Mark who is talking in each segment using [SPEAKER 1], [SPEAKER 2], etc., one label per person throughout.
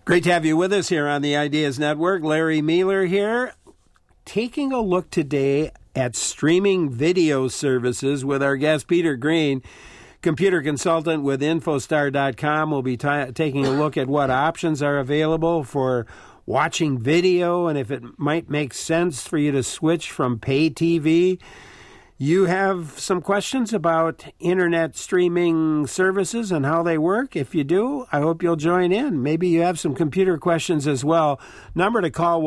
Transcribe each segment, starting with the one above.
[SPEAKER 1] Great to have you with us here on the Ideas Network. Larry Mealer here, taking a look today at streaming video services with our guest Peter Green, computer consultant with Infostar.com. We'll be taking a look at what options are available for watching video and if it might make sense for you to switch from pay TV. You have some questions about internet streaming services and how they work? If you do, I hope you'll join in. Maybe you have some computer questions as well. Number to call,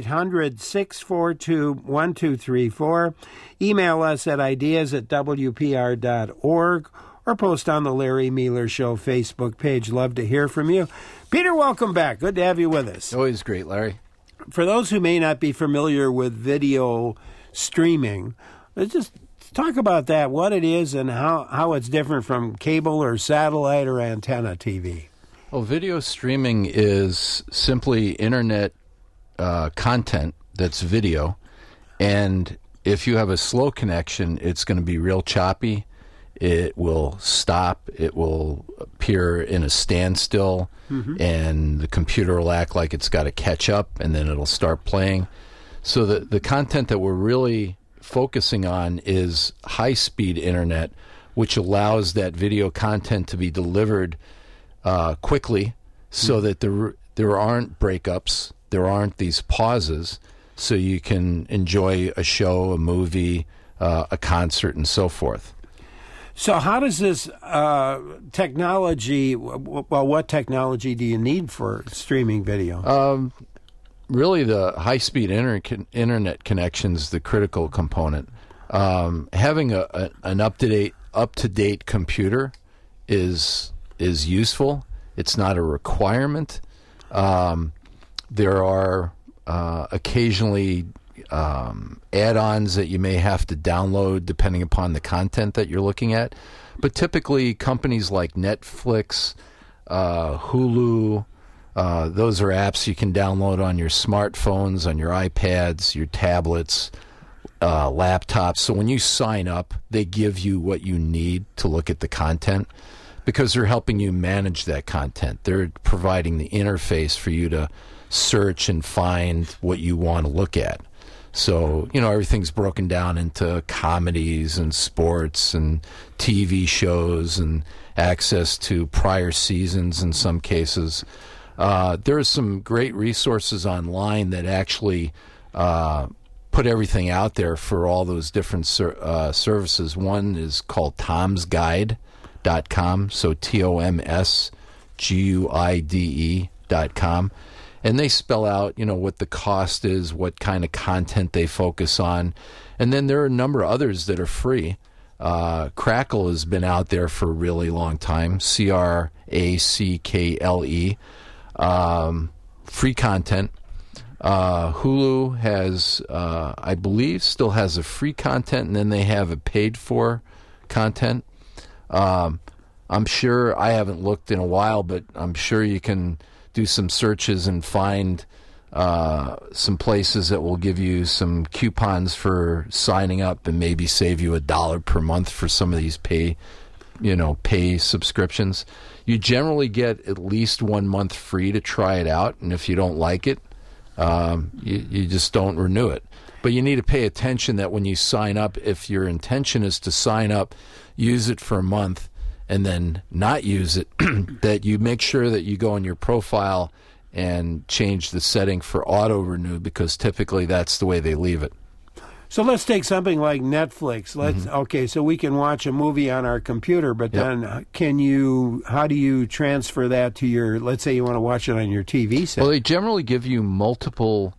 [SPEAKER 1] 1-800-642-1234. Email us at ideas@wpr.org or post on the Larry Mealer Show Facebook page. Love to hear from you. Peter, welcome back. Good to have you with us.
[SPEAKER 2] Always great, Larry.
[SPEAKER 1] For those who may not be familiar with video streaming, let's just talk about that, what it is and how it's different from cable or satellite or antenna TV.
[SPEAKER 2] Well, video streaming is simply internet content that's video. And if you have a slow connection, it's going to be real choppy. It will stop. It will appear in a standstill. And the computer will act like it's got to catch up, and then it'll start playing. So the content that we're really focusing on is high-speed internet, which allows that video content to be delivered quickly so that there aren't breakups, there aren't these pauses, so you can enjoy a show, a movie, a concert, and so forth.
[SPEAKER 1] So how does this technology, well, what technology do you need for streaming video?
[SPEAKER 2] Really, the high-speed internet connection is the critical component. Having an up-to-date computer is useful. It's not a requirement. There are occasionally add-ons that you may have to download depending upon the content that you're looking at. But typically, companies like Netflix, Hulu, those are apps you can download on your smartphones, on your iPads, your tablets, laptops. So when you sign up, they give you what you need to look at the content because they're helping you manage that content. They're providing the interface for you to search and find what you want to look at. So, everything's broken down into comedies and sports and TV shows and access to prior seasons in some cases. There are some great resources online that actually put everything out there for all those different services. One is called TomsGuide.com, so TomsGuide.com. And they spell out, what the cost is, what kind of content they focus on. And then there are a number of others that are free. Crackle has been out there for a really long time, CRACKLE. Free content. Hulu has, I believe, still has a free content, and then they have a paid-for content. I'm sure, I haven't looked in a while, but I'm sure you can do some searches and find some places that will give you some coupons for signing up and maybe save you $1 per month for some of these pay subscriptions. You generally get at least 1 month free to try it out, and if you don't like it, you just don't renew it. But you need to pay attention that when you sign up, if your intention is to sign up, use it for a month, and then not use it, that you make sure that you go in your profile and change the setting for auto-renew, because typically that's the way they leave it.
[SPEAKER 1] So let's take something like Netflix. Okay, so we can watch a movie on our computer, but then how do you transfer that to your, let's say you want to watch it on your TV set?
[SPEAKER 2] Well, they generally give you multiple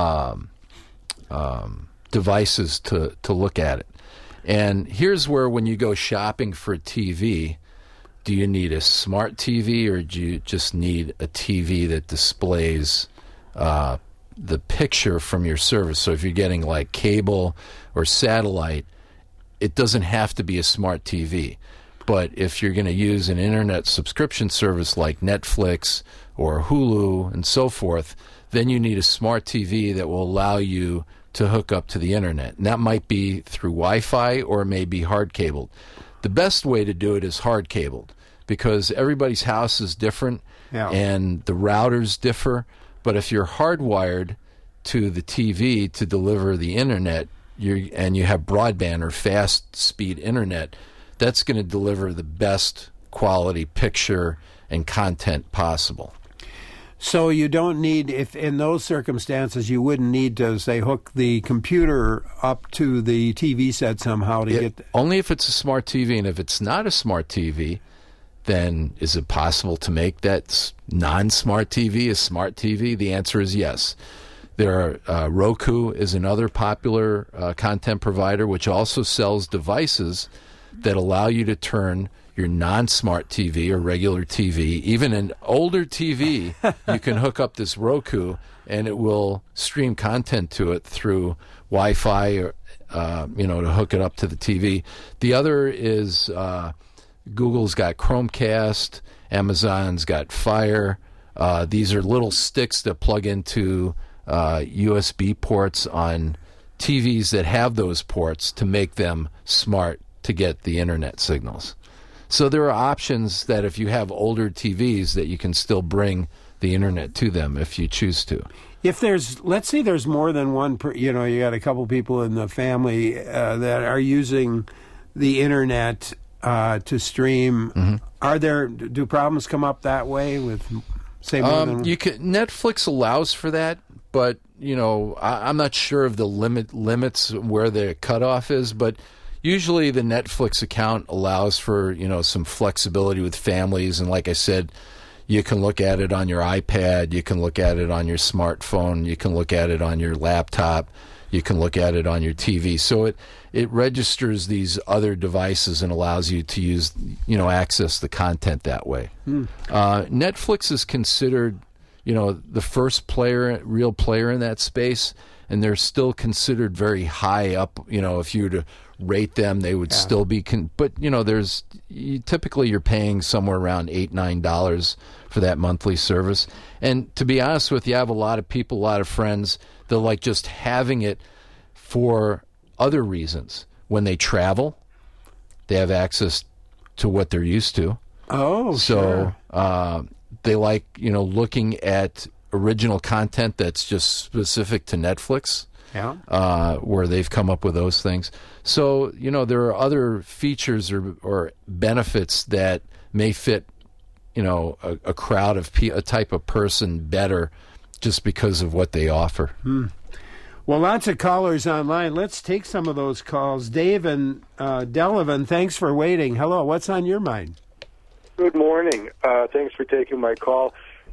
[SPEAKER 2] devices to look at it. And here's where, when you go shopping for a TV, do you need a smart TV or do you just need a TV that displays the picture from your service? So if you're getting like cable or satellite, it doesn't have to be a smart TV. But if you're going to use an internet subscription service like Netflix or Hulu and so forth, then you need a smart TV that will allow you to hook up to the internet. And that might be through Wi-Fi or it may be hard cabled. The best way to do it is hard cabled, because everybody's house is different
[SPEAKER 1] Yeah.
[SPEAKER 2] and the routers differ. But if you're hardwired to the TV to deliver the internet, and you have broadband or fast speed internet, that's going to deliver the best quality picture and content possible.
[SPEAKER 1] So you don't need, if in those circumstances, you wouldn't need to, say, hook the computer up to the TV set somehow to get...
[SPEAKER 2] Only if it's a smart TV, and if it's not a smart TV, then is it possible to make that non-smart TV a smart TV? The answer is yes. There are Roku is another popular content provider, which also sells devices that allow you to turn your non-smart TV or regular TV, even an older TV, you can hook up this Roku and it will stream content to it through Wi-Fi or to hook it up to the TV. The other is Google's got Chromecast, Amazon's got Fire. These are little sticks that plug into USB ports on TVs that have those ports to make them smart to get the internet signals. So there are options that if you have older TVs that you can still bring the internet to them if you choose to.
[SPEAKER 1] If there's, let's say there's more than one, you got a couple people in the family that are using the internet to stream.
[SPEAKER 2] Mm-hmm.
[SPEAKER 1] Do problems come up that way with, say, more than one?
[SPEAKER 2] Netflix allows for that, but I'm not sure of the limits where the cutoff is, but usually the Netflix account allows for, some flexibility with families. And like I said, you can look at it on your iPad, you can look at it on your smartphone, you can look at it on your laptop, you can look at it on your TV. So it registers these other devices and allows you to use, access the content that way. Netflix is considered, the first real player in that space, and they're still considered very high up. If you were to rate them, they would still be. But typically you're paying somewhere around $8-9 for that monthly service. And to be honest with you, I have a lot of people, a lot of friends that like just having it for other reasons. When they travel, they have access to what they're used to.
[SPEAKER 1] Oh,
[SPEAKER 2] so
[SPEAKER 1] sure.
[SPEAKER 2] They like looking at original content that's just specific to Netflix.
[SPEAKER 1] Yeah.
[SPEAKER 2] Where they've come up with those things. So, there are other features or benefits that may fit, a crowd of a type of person better just because of what they offer.
[SPEAKER 1] Well, lots of callers online. Let's take some of those calls. Dave and Delavan, thanks for waiting. Hello, what's on your mind?
[SPEAKER 3] Good morning. Thanks for taking my call.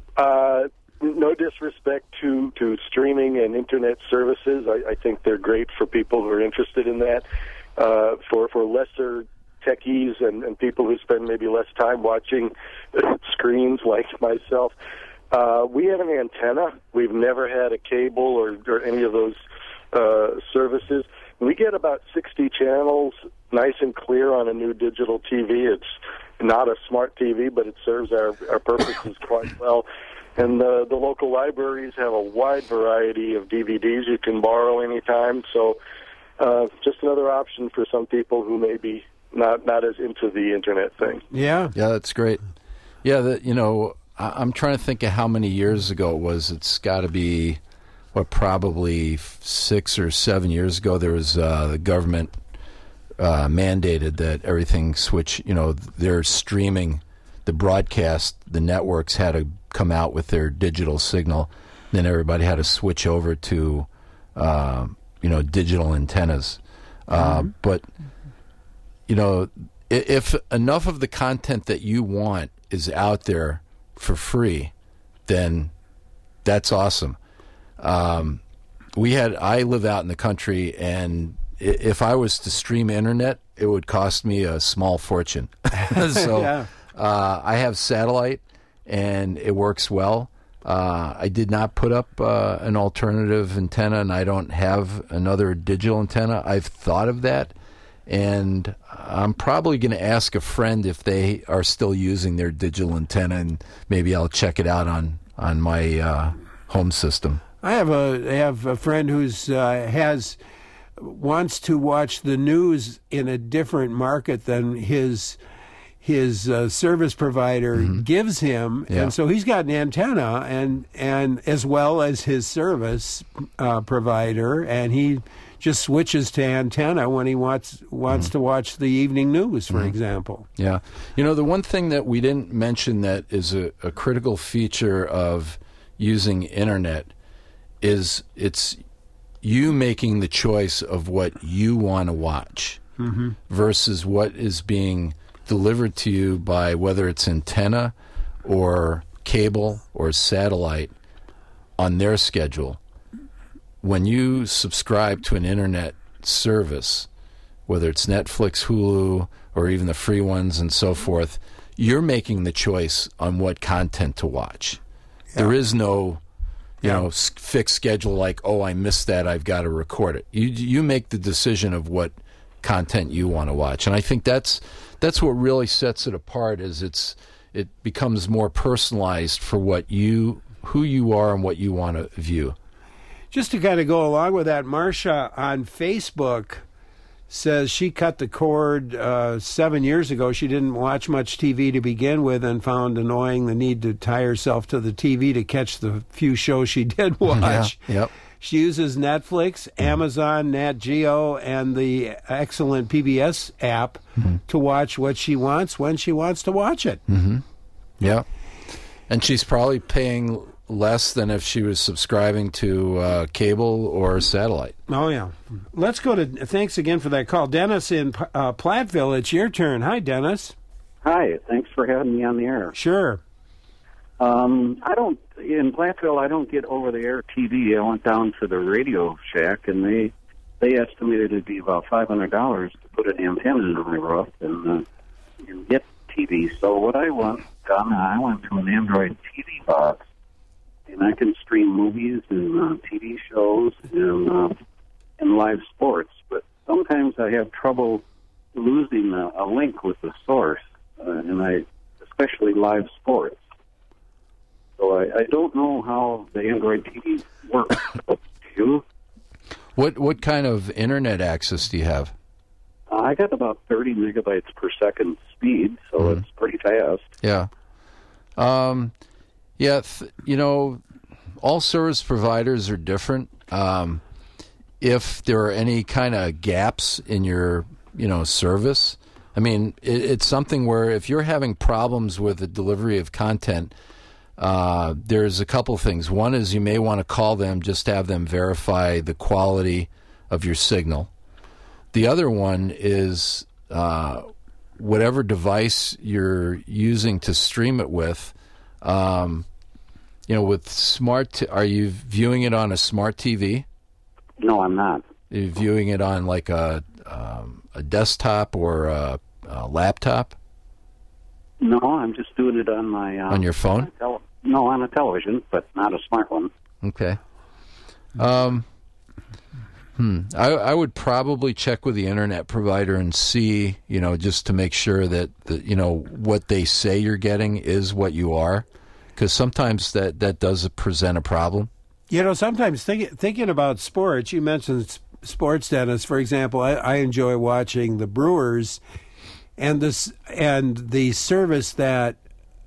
[SPEAKER 3] No disrespect to streaming and internet services. I think they're great for people who are interested in that. For lesser techies and people who spend maybe less time watching screens like myself, we have an antenna. We've never had a cable or any of those services. We get about 60 channels nice and clear on a new digital TV. It's not a smart TV, but it serves our purposes quite well. And the local libraries have a wide variety of DVDs you can borrow anytime. So just another option for some people who may be not as into the internet thing.
[SPEAKER 1] Yeah.
[SPEAKER 2] Yeah, that's great. Yeah, I'm trying to think of how many years ago it was. It's got to be, probably 6 or 7 years ago. There was the government mandated that everything switch. They're streaming the broadcast. The networks had to come out with their digital signal. Then everybody had to switch over to digital antennas. But if enough of the content that you want is out there for free, then that's awesome. I live out in the country, and if I was to stream internet, it would cost me a small fortune. So
[SPEAKER 1] Yeah.
[SPEAKER 2] I have satellite, and it works well. I did not put up an alternative antenna, and I don't have another digital antenna. I've thought of that, and I'm probably going to ask a friend if they are still using their digital antenna, and maybe I'll check it out on my home system.
[SPEAKER 1] I have a friend who's wants to watch the news in a different market than his his service provider gives him,
[SPEAKER 2] Yeah.
[SPEAKER 1] and so he's got an antenna, and as well as his service provider, and he just switches to antenna when he wants to watch the evening news, for example.
[SPEAKER 2] Yeah. The one thing that we didn't mention that is a critical feature of using internet is it's you making the choice of what you want to watch versus what is being delivered to you by whether it's antenna or cable or satellite on their schedule. When you subscribe to an internet service, whether it's Netflix, Hulu, or even the free ones and so forth, you're making the choice on what content to watch. Yeah. There is no fixed schedule like, oh, I missed that, I've got to record it. You make the decision of what content you want to watch. And I think that's what really sets it apart, is it becomes more personalized for who you are and what you want to view.
[SPEAKER 1] Just to kind of go along with that, Marcia on Facebook says she cut the cord 7 years ago. She didn't watch much TV to begin with and found annoying the need to tie herself to the TV to catch the few shows she did watch.
[SPEAKER 2] Yeah. Yep.
[SPEAKER 1] She uses Netflix, Amazon, Nat Geo, and the excellent PBS app to watch what she wants when she wants to watch it.
[SPEAKER 2] Mm-hmm. Yeah. And she's probably paying less than if she was subscribing to cable or satellite.
[SPEAKER 1] Oh, yeah. Let's go to, thanks again for that call. Dennis in Platteville, it's your turn. Hi, Dennis.
[SPEAKER 4] Hi, thanks for having me on the air.
[SPEAKER 1] Sure.
[SPEAKER 4] In Platteville, I don't get over-the-air TV. I went down to the Radio Shack, and they estimated it'd be about $500 to put an antenna in my roof and get TV. So what I went to an Android TV box, and I can stream movies and TV shows and live sports. But sometimes I have trouble losing a link with the source, especially live sports. So I don't know how the Android TV works. Do you?
[SPEAKER 2] What kind of internet access do you have?
[SPEAKER 4] I got about 30 megabytes per second speed, so it's pretty fast.
[SPEAKER 2] Yeah. All service providers are different. If there are any kind of gaps in your, service, I mean, it's something where if you're having problems with the delivery of content, there's a couple things. One is you may want to call them, just have them verify the quality of your signal. The other one is whatever device you're using to stream it with. With smart, are you viewing it on a smart TV?
[SPEAKER 4] No, I'm not.
[SPEAKER 2] Are you viewing it on like a desktop or a laptop?
[SPEAKER 4] No, I'm just doing it on my...
[SPEAKER 2] on your phone?
[SPEAKER 4] On a television, but not a smart one.
[SPEAKER 2] Okay. I would probably check with the internet provider and see, just to make sure that, what they say you're getting is what you are. Because sometimes that does present a problem.
[SPEAKER 1] Sometimes thinking about sports, you mentioned sports, Dennis. For example, I enjoy watching the Brewers, and the service that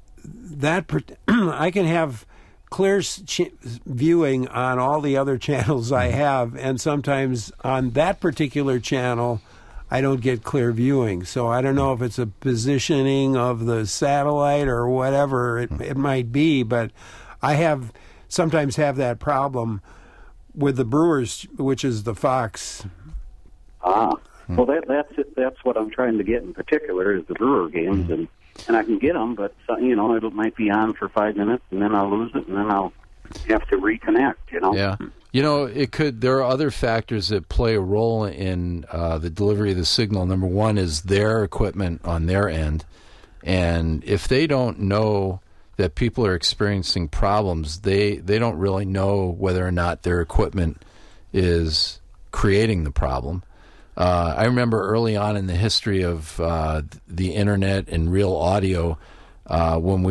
[SPEAKER 1] I can have clear viewing on all the other channels I have, and sometimes on that particular channel I don't get clear viewing. So I don't know if it's a positioning of the satellite or whatever it might be, but I sometimes have that problem with the Brewers, which is the Fox.
[SPEAKER 4] Well, that's it. That's what I'm trying to get in particular is the Brewer games, and I can get them, but it might be on for 5 minutes, and then I'll lose it, and then I'll have to reconnect.
[SPEAKER 2] Yeah. It could. There are other factors that play a role in the delivery of the signal. Number one is their equipment on their end, and if they don't know that people are experiencing problems, they don't really know whether or not their equipment is creating the problem. I remember early on in the history of the internet and real audio, when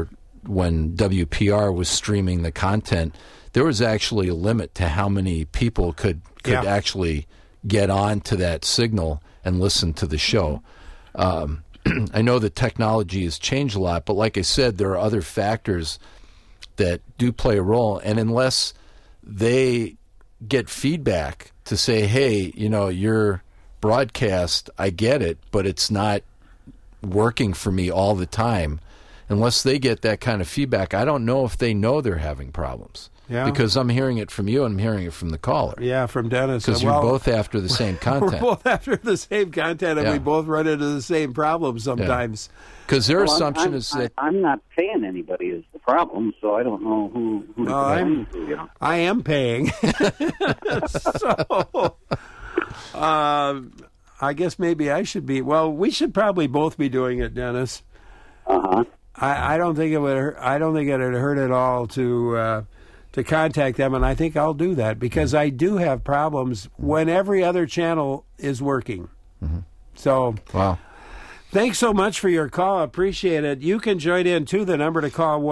[SPEAKER 2] WPR was streaming the content, there was actually a limit to how many people could actually get on to that signal and listen to the show. I know the technology has changed a lot, but like I said, there are other factors that do play a role. And unless they get feedback to say, hey, your broadcast, I get it, but it's not working for me all the time. Unless they get that kind of feedback, I don't know if they know they're having problems. Yeah. Because I'm hearing it from you and I'm hearing it from the caller.
[SPEAKER 1] Yeah, from Dennis.
[SPEAKER 2] Because you're both after the same content.
[SPEAKER 1] We're both after the same content, and we both run into the same problems sometimes.
[SPEAKER 2] Because their assumption is that...
[SPEAKER 4] I'm not paying anybody is the problem, so I don't know who to pay.
[SPEAKER 1] I am paying. So, I guess maybe I should be... Well, we should probably both be doing it, Dennis.
[SPEAKER 4] Uh-huh.
[SPEAKER 1] I don't think it would. I don't think it would hurt at all to contact them, and I think I'll do that because I do have problems when every other channel is working.
[SPEAKER 2] Mm-hmm.
[SPEAKER 1] So,
[SPEAKER 2] wow.
[SPEAKER 1] Thanks so much for your call. Appreciate it. You can join in, too. The number to call,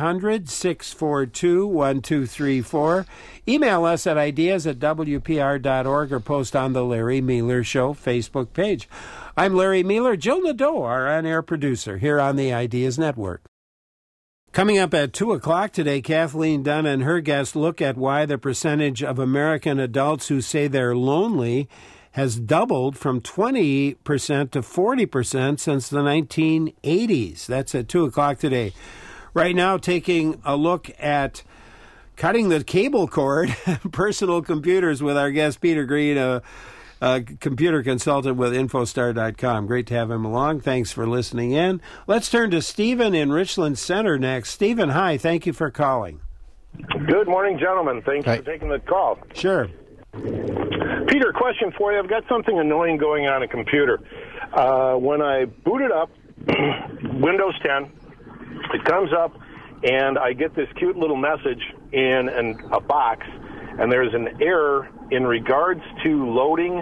[SPEAKER 1] 1-800-642-1234. Email us at ideas@wpr.org or post on the Larry Miller Show Facebook page. I'm Larry Miller. Jill Nadeau, our on-air producer, here on the Ideas Network. Coming up at 2 o'clock today, Kathleen Dunn and her guest look at why the percentage of American adults who say they're lonely has doubled from 20% to 40% since the 1980s. That's at 2 o'clock today. Right now, taking a look at cutting the cable cord, personal computers with our guest Peter Green, a computer consultant with Infostar.com. Great to have him along. Thanks for listening in. Let's turn to Stephen in Richland Center next. Stephen, hi. Thank you for calling.
[SPEAKER 5] Good morning, gentlemen. Thanks for taking the call.
[SPEAKER 1] Sure.
[SPEAKER 5] Peter, question for you. I've got something annoying going on a computer. When I boot it up, Windows 10, it comes up, and I get this cute little message in a box, and there's an error in regards to loading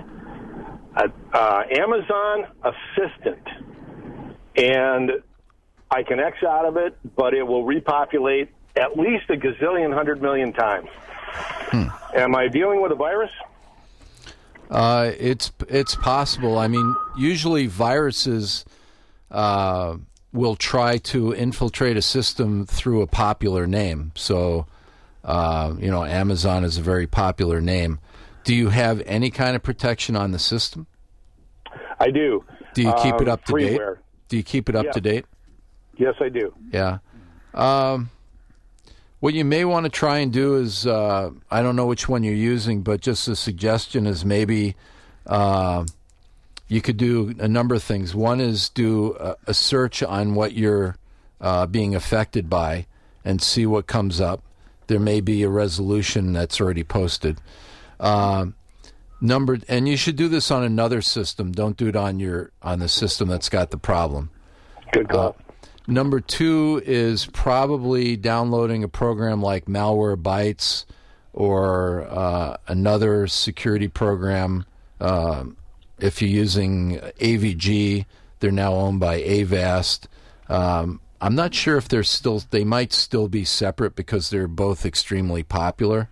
[SPEAKER 5] Amazon Assistant. And I can X out of it, but it will repopulate at least a gazillion, 100 million times. Am I dealing with a virus?
[SPEAKER 2] It's possible. I mean, usually viruses will try to infiltrate a system through a popular name. So, Amazon is a very popular name. Do you have any kind of protection on the system?
[SPEAKER 5] I do.
[SPEAKER 2] Do you keep it up to date?
[SPEAKER 5] Freeware.
[SPEAKER 2] Do you keep it up to date?
[SPEAKER 5] Yes, I do.
[SPEAKER 2] Yeah. What you may want to try and do is, I don't know which one you're using, but just a suggestion is maybe you could do a number of things. One is do a search on what you're being affected by and see what comes up. There may be a resolution that's already posted. And you should do this on another system. Don't do it on the system that's got the problem.
[SPEAKER 5] Good call.
[SPEAKER 2] Number 2 is probably downloading a program like Malwarebytes or another security program. If you're using AVG, they're now owned by Avast. I'm not sure if they might still be separate because they're both extremely popular.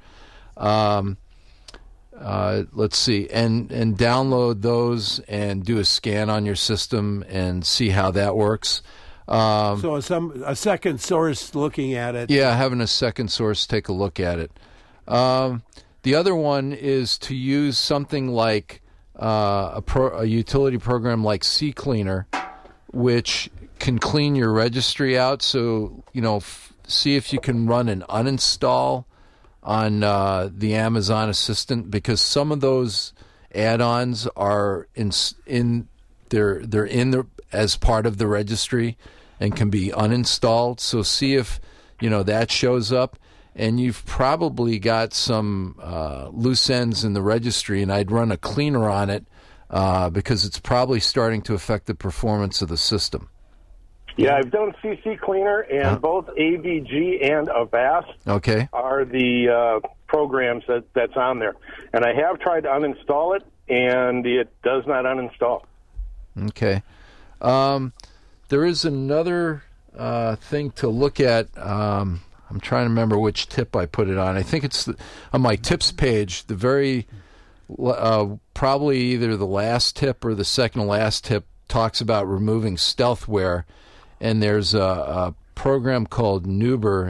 [SPEAKER 2] Let's see, and download those and do a scan on your system and see how that works.
[SPEAKER 1] So a second source looking at it.
[SPEAKER 2] Yeah, having a second source take a look at it. The other one is to use something like a utility program like CCleaner, which can clean your registry out. So, see if you can run an uninstall on the Amazon Assistant, because some of those add-ons are they're as part of the registry and can be uninstalled. So see if that shows up, and you've probably got some loose ends in the registry, and I'd run a cleaner on it because it's probably starting to affect the performance of the system.
[SPEAKER 5] Yeah, I've done CC Cleaner, and both AVG and Avast are the programs that's on there. And I have tried to uninstall it, and it does not uninstall.
[SPEAKER 2] Okay. There is another thing to look at. I'm trying to remember which tip I put it on. I think it's on my tips page, the very probably either the last tip or the second to last tip talks about removing stealthware, and there's a program called Neuber,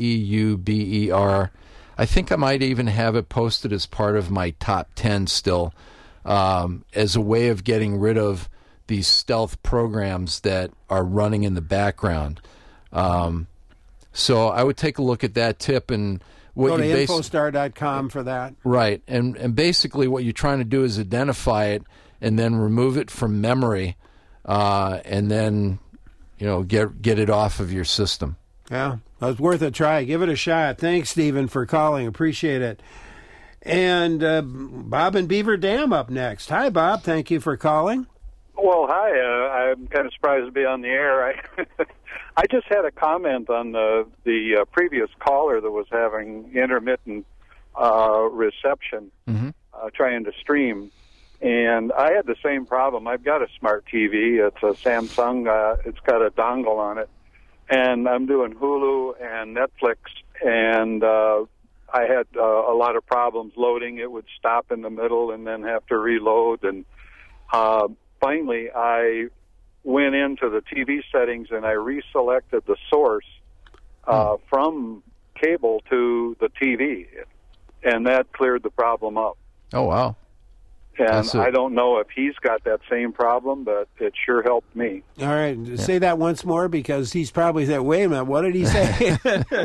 [SPEAKER 2] Neuber. I think I might even have it posted as part of my top 10 still, as a way of getting rid of these stealth programs that are running in the background. So I would take a look at that tip and what
[SPEAKER 1] go to
[SPEAKER 2] you
[SPEAKER 1] infostar.com for that.
[SPEAKER 2] Right, and basically what you're trying to do is identify it and then remove it from memory, and then get it off of your system.
[SPEAKER 1] Yeah, it was worth a try. Give it a shot. Thanks, Stephen, for calling. Appreciate it. And Bob in Beaver Dam up next. Hi, Bob. Thank you for calling.
[SPEAKER 6] Well, hi. I'm kind of surprised to be on the air. I just had a comment on the previous caller that was having intermittent reception, trying to stream. And I had the same problem. I've got a smart TV. It's a Samsung. It's got a dongle on it. And I'm doing Hulu and Netflix. And I had a lot of problems loading. It would stop in the middle and then have to reload. And finally, I went into the TV settings and I reselected the source from cable to the TV. And that cleared the problem up.
[SPEAKER 2] Oh, wow.
[SPEAKER 6] And I don't know if he's got that same problem, but it sure helped me.
[SPEAKER 1] All right. Yeah. Say that once more, because he's probably said, wait a minute, what did he say?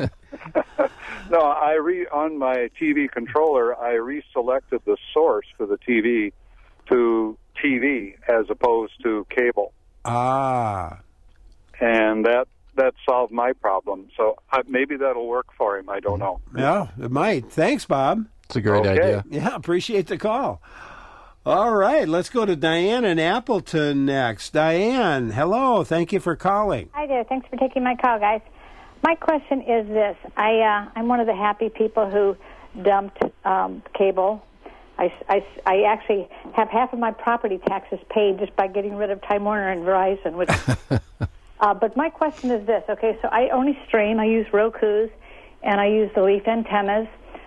[SPEAKER 6] No, on my TV controller, I reselected the source for the TV to TV as opposed to cable.
[SPEAKER 1] Ah.
[SPEAKER 6] And that solved my problem. So maybe that'll work for him. I don't know.
[SPEAKER 1] Yeah, it might. Thanks, Bob.
[SPEAKER 2] It's a great idea.
[SPEAKER 1] Yeah, appreciate the call. All right, let's go to Diane in Appleton next. Diane, hello. Thank you for calling.
[SPEAKER 7] Hi there. Thanks for taking my call, guys. My question is this. I'm one of the happy people who dumped cable. I actually have half of my property taxes paid just by getting rid of Time Warner and Verizon. Which, but my question is this. Okay, so I only stream. I use Roku's, and I use the Leaf antennas.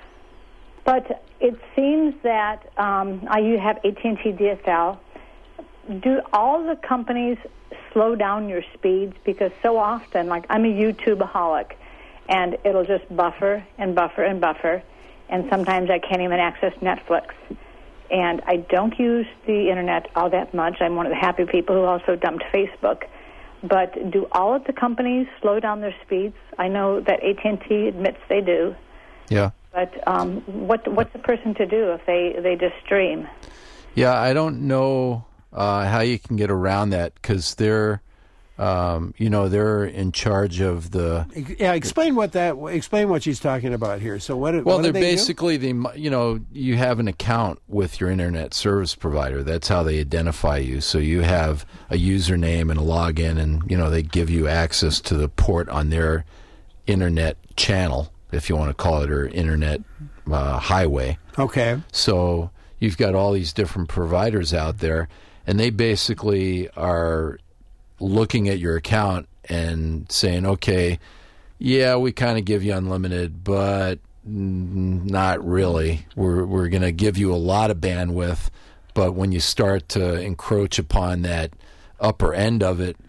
[SPEAKER 7] But it seems that you have AT&T DSL. Do all the companies slow down your speeds? Because so often, like I'm a YouTube-aholic, and it'll just buffer and buffer and buffer, and sometimes I can't even access Netflix. And I don't use the Internet all that much. I'm one of the happy people who also dumped Facebook. But do all of the companies slow down their speeds? I know that AT&T admits they do.
[SPEAKER 2] Yeah.
[SPEAKER 7] But what's the person to do if they just stream?
[SPEAKER 2] Yeah, I don't know how you can get around that, because they're they're in charge of the.
[SPEAKER 1] Yeah, explain what she's talking about here. So what?
[SPEAKER 2] Well,
[SPEAKER 1] what
[SPEAKER 2] they're
[SPEAKER 1] do they
[SPEAKER 2] basically you have an account with your internet service provider. That's how they identify you. So you have a username and a login, and they give you access to the port on their internet channel, if you want to call it, or internet highway.
[SPEAKER 1] Okay.
[SPEAKER 2] So you've got all these different providers out there, and they basically are looking at your account and saying, okay, yeah, we kind of give you unlimited, but not really. We're going to give you a lot of bandwidth, but when you start to encroach upon that upper end of it,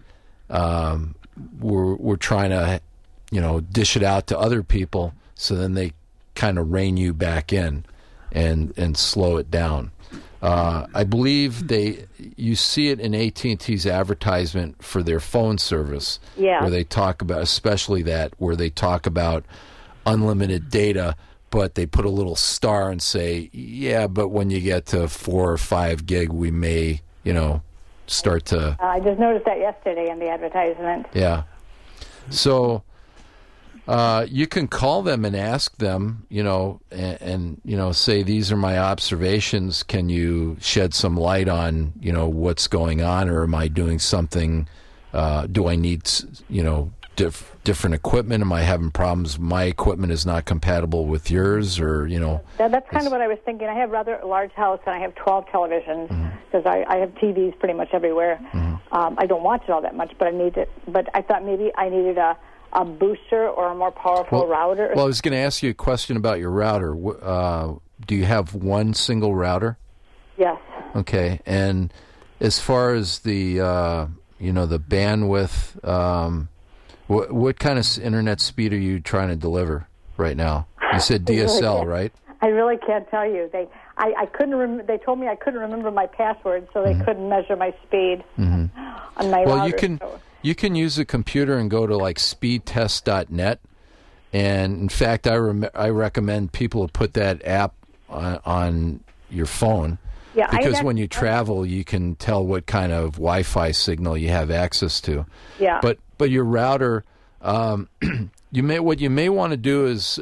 [SPEAKER 2] we're trying to dish it out to other people, so then they kind of rein you back in and slow it down. I believe you see it in AT&T's advertisement for their phone service, where they talk about, especially where they talk about unlimited data, but they put a little star and say, yeah, but when you get to 4 or 5 gig, we may, start to.
[SPEAKER 7] I just noticed that yesterday in the advertisement.
[SPEAKER 2] Yeah. So you can call them and ask them, and say, these are my observations. Can you shed some light on, what's going on, or am I doing something? Do I need, different equipment? Am I having problems? My equipment is not compatible with yours, or
[SPEAKER 7] That's kind of what I was thinking. I have a rather large house, and I have 12 televisions because I have TVs pretty much everywhere. I don't watch it all that much, but I need it. But I thought maybe I needed a booster or a more powerful router.
[SPEAKER 2] Well, I was going to ask you a question about your router. Do you have one single router?
[SPEAKER 7] Yes.
[SPEAKER 2] Okay, and as far as the the bandwidth, what kind of internet speed are you trying to deliver right now? You said DSL, right?
[SPEAKER 7] I really can't tell you. I couldn't. They told me I couldn't remember my password, so they couldn't measure my speed on my router.
[SPEAKER 2] Well, you can use a computer and go to like speedtest.net, and in fact, I recommend people put that app on your phone. Yeah, because when you travel, you can tell what kind of Wi-Fi signal you have access to. Yeah. But your router, what you may want to do is,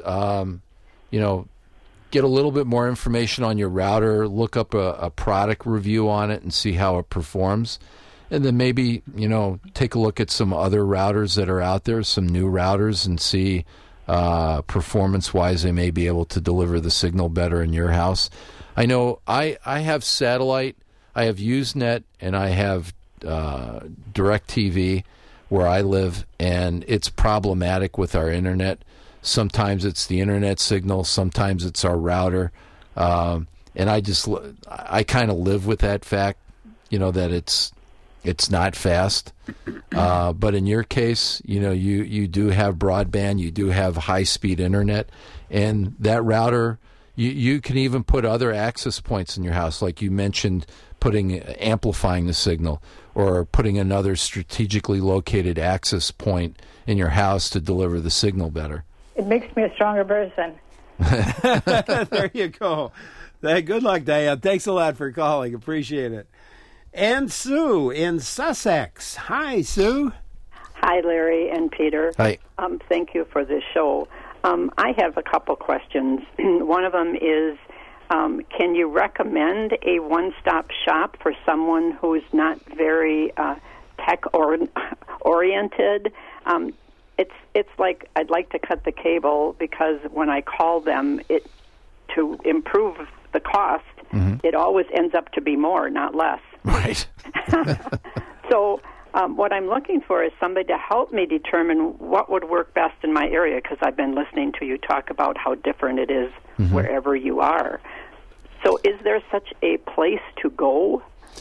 [SPEAKER 2] get a little bit more information on your router, look up a product review on it, and see how it performs, and then maybe take a look at some other routers that are out there, some new routers, and see performance-wise they may be able to deliver the signal better in your house. I know I have satellite, I have Usenet, and I have DirecTV where I live, and it's problematic with our internet. Sometimes it's the internet signal, sometimes it's our router, and I kind of live with that fact, that it's not fast. But in your case, you do have broadband, you do have high-speed internet, and that router. You can even put other access points in your house, like you mentioned, amplifying the signal, or putting another strategically located access point in your house to deliver the signal better.
[SPEAKER 7] It makes me a stronger person.
[SPEAKER 1] There you go. Good luck, Diane. Thanks a lot for calling. Appreciate it. And Sue in Sussex. Hi, Sue.
[SPEAKER 8] Hi, Larry and Peter.
[SPEAKER 2] Hi.
[SPEAKER 8] Thank you for this show. I have a couple questions. One of them is, can you recommend a one-stop shop for someone who's not very tech-oriented? It's like I'd like to cut the cable because when I call them to improve the cost, it always ends up to be more, not less.
[SPEAKER 2] Right.
[SPEAKER 8] So what I'm looking for is somebody to help me determine what would work best in my area, because I've been listening to you talk about how different it is wherever you are. So is there such a place to go?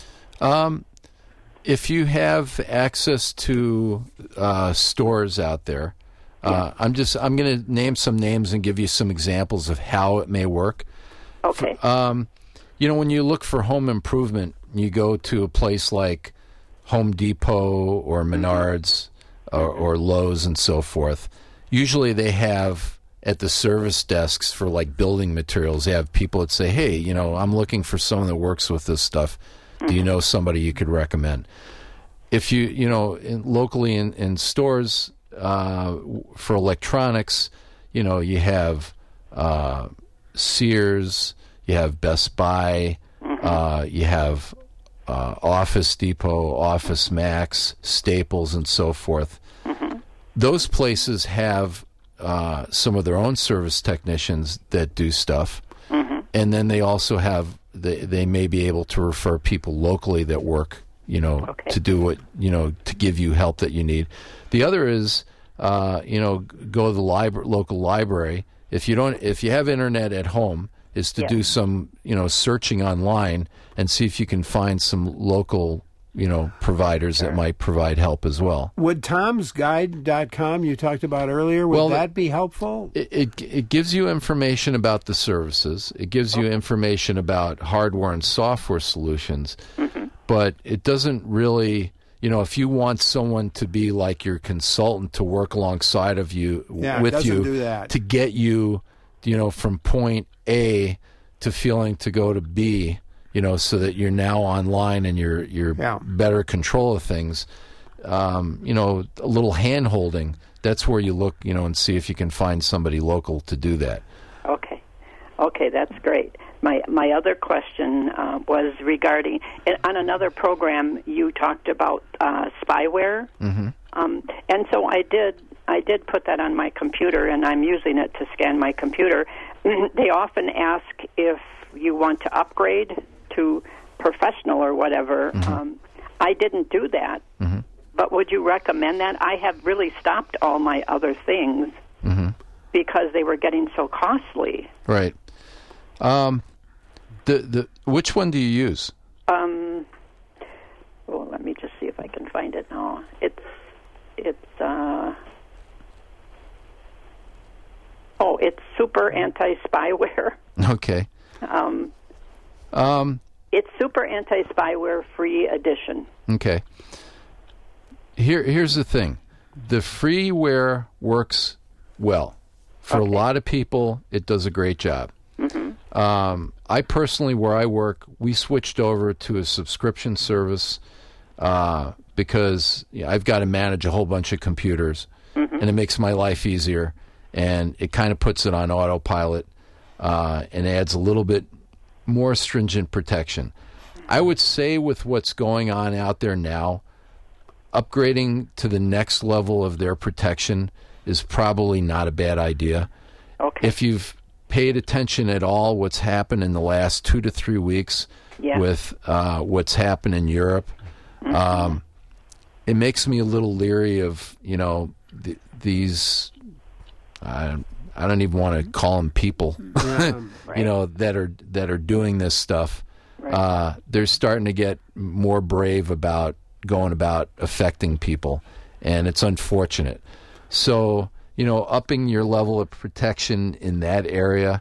[SPEAKER 2] If you have access to stores out there, I'm going to name some names and give you some examples of how it may work.
[SPEAKER 8] Okay.
[SPEAKER 2] When you look for home improvement, you go to a place like Home Depot or Menards or Lowe's and so forth. Usually they have at the service desks for like building materials, they have people that say, hey, I'm looking for someone that works with this stuff. Do you know somebody you could recommend? If locally in stores for electronics, you have Sears, you have Best Buy, you have Office Depot, Office Max, Staples, and so forth. Those places have some of their own service technicians that do stuff, and then they also have they may be able to refer people locally that work, to do what to give you help that you need. The other is go to the local library. If you have internet at home, is to do some searching online and see if you can find some local providers that might provide help as well.
[SPEAKER 1] Would Tom'sGuide.com you talked about earlier, would that be helpful?
[SPEAKER 2] It gives you information about the services. It gives you information about hardware and software solutions, but it doesn't really, if you want someone to be like your consultant to work alongside of you, with you,
[SPEAKER 1] do that.
[SPEAKER 2] To get you, from point A to feeling to go to B, so that you're now online and you're better control of things. A little hand holding. That's where you look, and see if you can find somebody local to do that.
[SPEAKER 8] Okay, that's great. My other question was regarding on another program you talked about spyware, and so I did put that on my computer, and I'm using it to scan my computer. They often ask if you want to upgrade to professional or whatever. I didn't do that, but would you recommend that? I have really stopped all my other things because they were getting so costly.
[SPEAKER 2] Right. Which one do you use?
[SPEAKER 8] it's Super Anti-Spyware.
[SPEAKER 2] Okay.
[SPEAKER 8] It's Super Anti-Spyware Free Edition.
[SPEAKER 2] Okay. Here's the thing. The freeware works well. For a lot of people, it does a great job. Mm-hmm. I personally, where I work, we switched over to a subscription service because I've got to manage a whole bunch of computers, and it makes my life easier, and it kind of puts it on autopilot and adds a little bit more stringent protection. I would say with what's going on out there now, upgrading to the next level of their protection is probably not a bad idea.
[SPEAKER 8] Okay.
[SPEAKER 2] If you've paid attention at all what's happened in the last 2 to 3 weeks with what's happened in Europe, it makes me a little leery of, these, I don't even want to call them people, that are doing this stuff. Right. They're starting to get more brave about going about affecting people, and it's unfortunate. So, upping your level of protection in that area,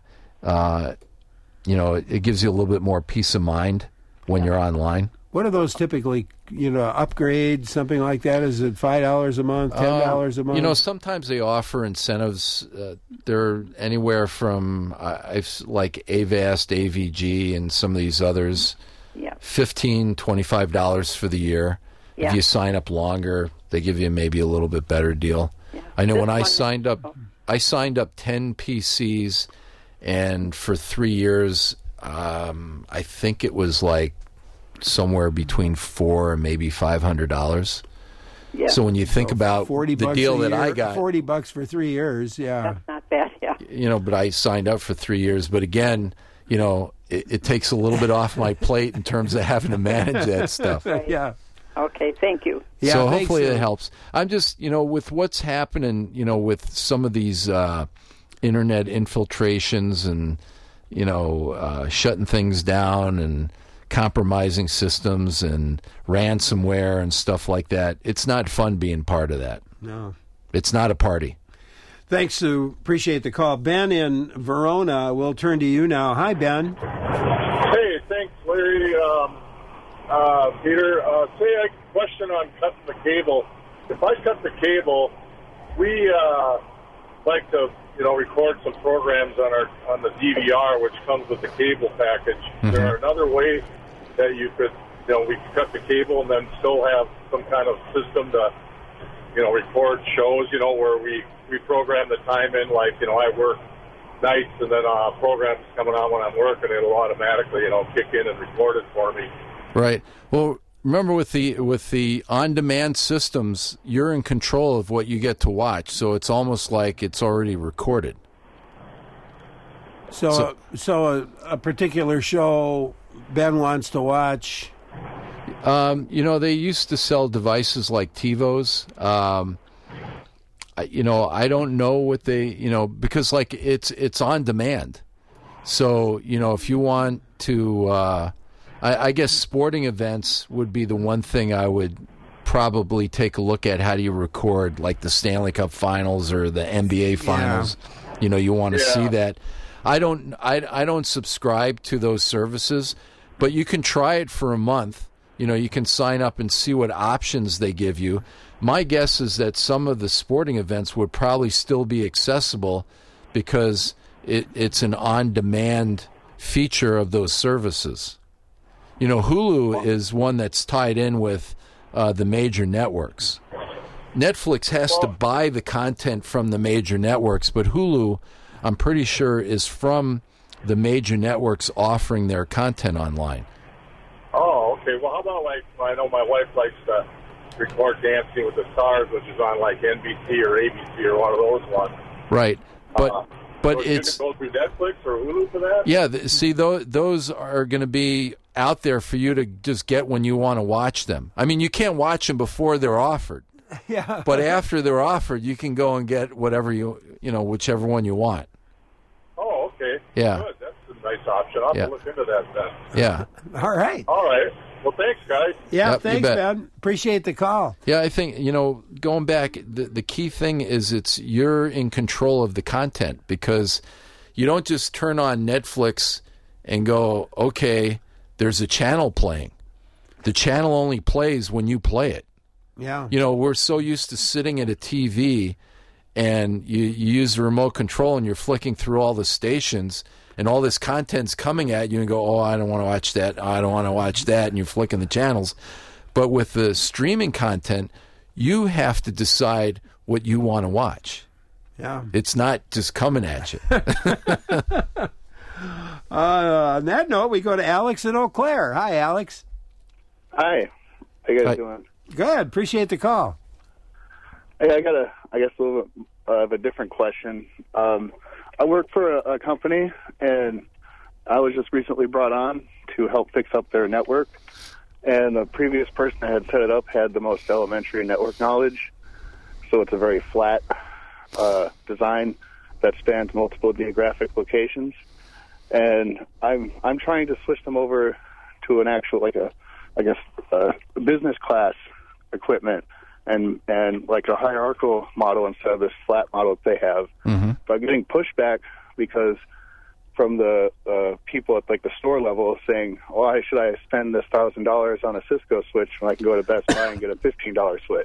[SPEAKER 2] it gives you a little bit more peace of mind when you're online.
[SPEAKER 1] What are those typically, upgrades, something like that? Is it $5 a month, $10 a month?
[SPEAKER 2] Sometimes they offer incentives. They're anywhere from, like Avast, AVG, and some of these others, $15, $25 for the year. Yeah. If you sign up longer, they give you maybe a little bit better deal. Yeah. I know when I signed up 10 PCs, and for 3 years, I think it was like somewhere between $400 and maybe $500. Yeah. So when you think about the deal that I got,
[SPEAKER 1] $40 for 3 years,
[SPEAKER 8] that's not bad. Yeah.
[SPEAKER 2] But I signed up for 3 years. But again, it takes a little bit off my plate in terms of having to manage that stuff.
[SPEAKER 8] Right. Yeah. Okay, thank you.
[SPEAKER 2] Yeah, so hopefully it helps. I'm just, with what's happening, with some of these internet infiltrations and, shutting things down and compromising systems and ransomware and stuff like that, it's not fun being part of that.
[SPEAKER 1] No.
[SPEAKER 2] It's not a party.
[SPEAKER 1] Thanks, Sue. Appreciate the call. Ben in Verona, we'll turn to you now. Hi, Ben.
[SPEAKER 9] Hey, thanks, Larry. Peter, say a question on cutting the cable. If I cut the cable, we like to, record some programs on the DVR, which comes with the cable package. Mm-hmm. Is there another way that you could, we could cut the cable and then still have some kind of system to, record shows, where we program the time in, like, I work nights and then programs coming on when I'm working, it'll automatically, kick in and record it for me.
[SPEAKER 2] Right. Well, remember with the on-demand systems, you're in control of what you get to watch, so it's almost like it's already recorded.
[SPEAKER 1] So a particular show Ben wants to watch.
[SPEAKER 2] They used to sell devices like TiVos. I don't know what they, because like it's on demand. So, if you want to. I guess sporting events would be the one thing I would probably take a look at. How do you record, like the Stanley Cup Finals or the NBA Finals? Yeah. You want to see that. I don't subscribe to those services, but you can try it for a month. You can sign up and see what options they give you. My guess is that some of the sporting events would probably still be accessible because it's an on-demand feature of those services. Hulu is one that's tied in with the major networks. Netflix has to buy the content from the major networks, but Hulu, I'm pretty sure, is from the major networks offering their content online.
[SPEAKER 9] Oh, okay. Well, how about, like, I know my wife likes to record Dancing with the Stars, which is on, like, NBC or ABC or one of those ones.
[SPEAKER 2] Right. But
[SPEAKER 9] it's... You can go through Netflix or Hulu for that?
[SPEAKER 2] Yeah, see, those are going to be out there for you to just get when you want to watch them. I mean, you can't watch them before they're offered.
[SPEAKER 1] Yeah.
[SPEAKER 2] But after they're offered, you can go and get whatever whichever one you want.
[SPEAKER 9] Oh, okay.
[SPEAKER 2] Yeah.
[SPEAKER 9] Good. That's a nice option. I'll have to look into that then.
[SPEAKER 2] Yeah.
[SPEAKER 1] All right.
[SPEAKER 9] All right. Well, thanks, guys.
[SPEAKER 1] Yeah,
[SPEAKER 2] Yep, you
[SPEAKER 1] thanks,
[SPEAKER 2] bet.
[SPEAKER 1] man. Appreciate the call.
[SPEAKER 2] Yeah, I think, going back, the key thing is you're in control of the content, because you don't just turn on Netflix and go, okay, there's a channel playing. The channel only plays when you play it.
[SPEAKER 1] Yeah.
[SPEAKER 2] We're so used to sitting at a TV and you use the remote control and you're flicking through all the stations and all this content's coming at you and go, oh, I don't want to watch that. I don't want to watch that. And you're flicking the channels. But with the streaming content, you have to decide what you want to watch.
[SPEAKER 1] Yeah.
[SPEAKER 2] It's not just coming at you.
[SPEAKER 1] On that note, we go to Alex in Eau Claire. Hi, Alex.
[SPEAKER 10] Hi. How you guys
[SPEAKER 2] Hi.
[SPEAKER 10] doing?
[SPEAKER 1] Good. Appreciate the call.
[SPEAKER 10] Hey, I got a little bit of a different question. I work for a company, and I was just recently brought on to help fix up their network. And the previous person that had set it up had the most elementary network knowledge. So it's a very flat design that spans multiple geographic locations. And I'm trying to switch them over to an actual, business class equipment and like a hierarchical model instead of this flat model that they have.
[SPEAKER 2] Mm-hmm.
[SPEAKER 10] But I'm getting pushback because from the people at like the store level saying, why should I spend this $1,000 on a Cisco switch when I can go to Best Buy and get a $15 switch?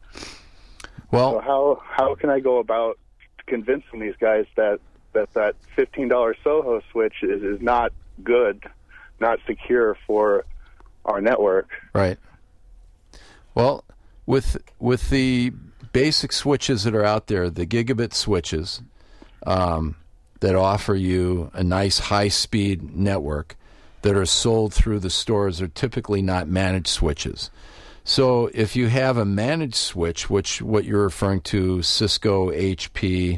[SPEAKER 2] Well,
[SPEAKER 10] So how can I go about convincing these guys that $15 Soho switch is not good, not secure for our network?
[SPEAKER 2] right. Well, with the basic switches that are out there, the gigabit switches that offer you a nice high-speed network that are sold through the stores are typically not managed switches. So if you have a managed switch, which what you're referring to, Cisco, HP,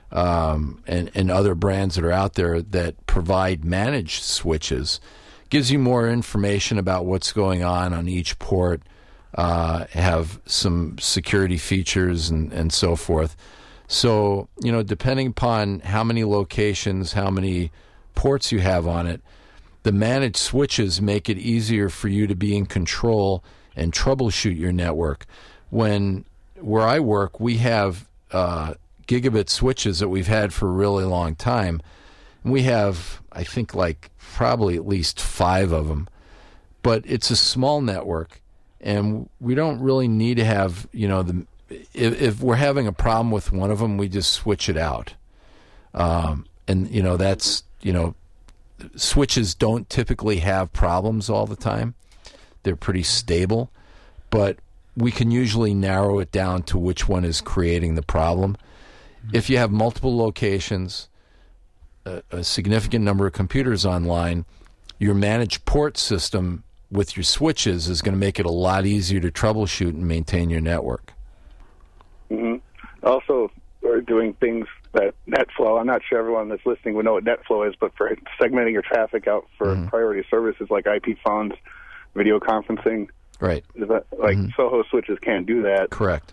[SPEAKER 2] and other brands that are out there that provide managed switches, gives you more information about what's going on each port, have some security features and so forth. So, depending upon how many locations, how many ports you have on it, the managed switches make it easier for you to be in control and troubleshoot your network. Where I work, we have gigabit switches that we've had for a really long time. We have, I think, probably at least 5 of them. But it's a small network, and we don't really need to have, if we're having a problem with one of them, we just switch it out. Switches don't typically have problems all the time. They're pretty stable, but we can usually narrow it down to which one is creating the problem. If you have multiple locations, a significant number of computers online, your managed port system with your switches is going to make it a lot easier to troubleshoot and maintain your network.
[SPEAKER 10] Mm-hmm. Also, we're doing things that NetFlow, I'm not sure everyone that's listening would know what NetFlow is, but for segmenting your traffic out for priority services like IP phones, video conferencing.
[SPEAKER 2] Right.
[SPEAKER 10] Soho switches can't do that.
[SPEAKER 2] Correct.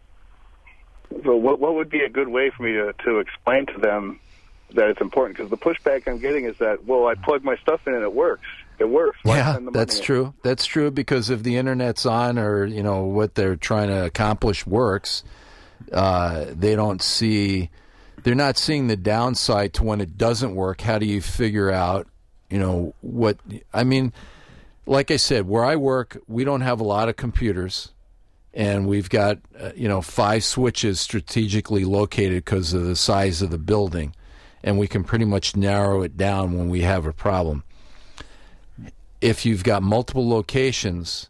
[SPEAKER 10] So what would be a good way for me to explain to them that it's important? Because the pushback I'm getting is that, well, I plug my stuff in and it works. It works. Why
[SPEAKER 2] Yeah,
[SPEAKER 10] spend the money?
[SPEAKER 2] that's true. That's true, because if the internet's on, or what they're trying to accomplish works, they're not seeing the downside to when it doesn't work. How do you figure out what I mean? Like I said, where I work, we don't have a lot of computers, and we've got 5 switches strategically located because of the size of the building, and we can pretty much narrow it down when we have a problem. If you've got multiple locations,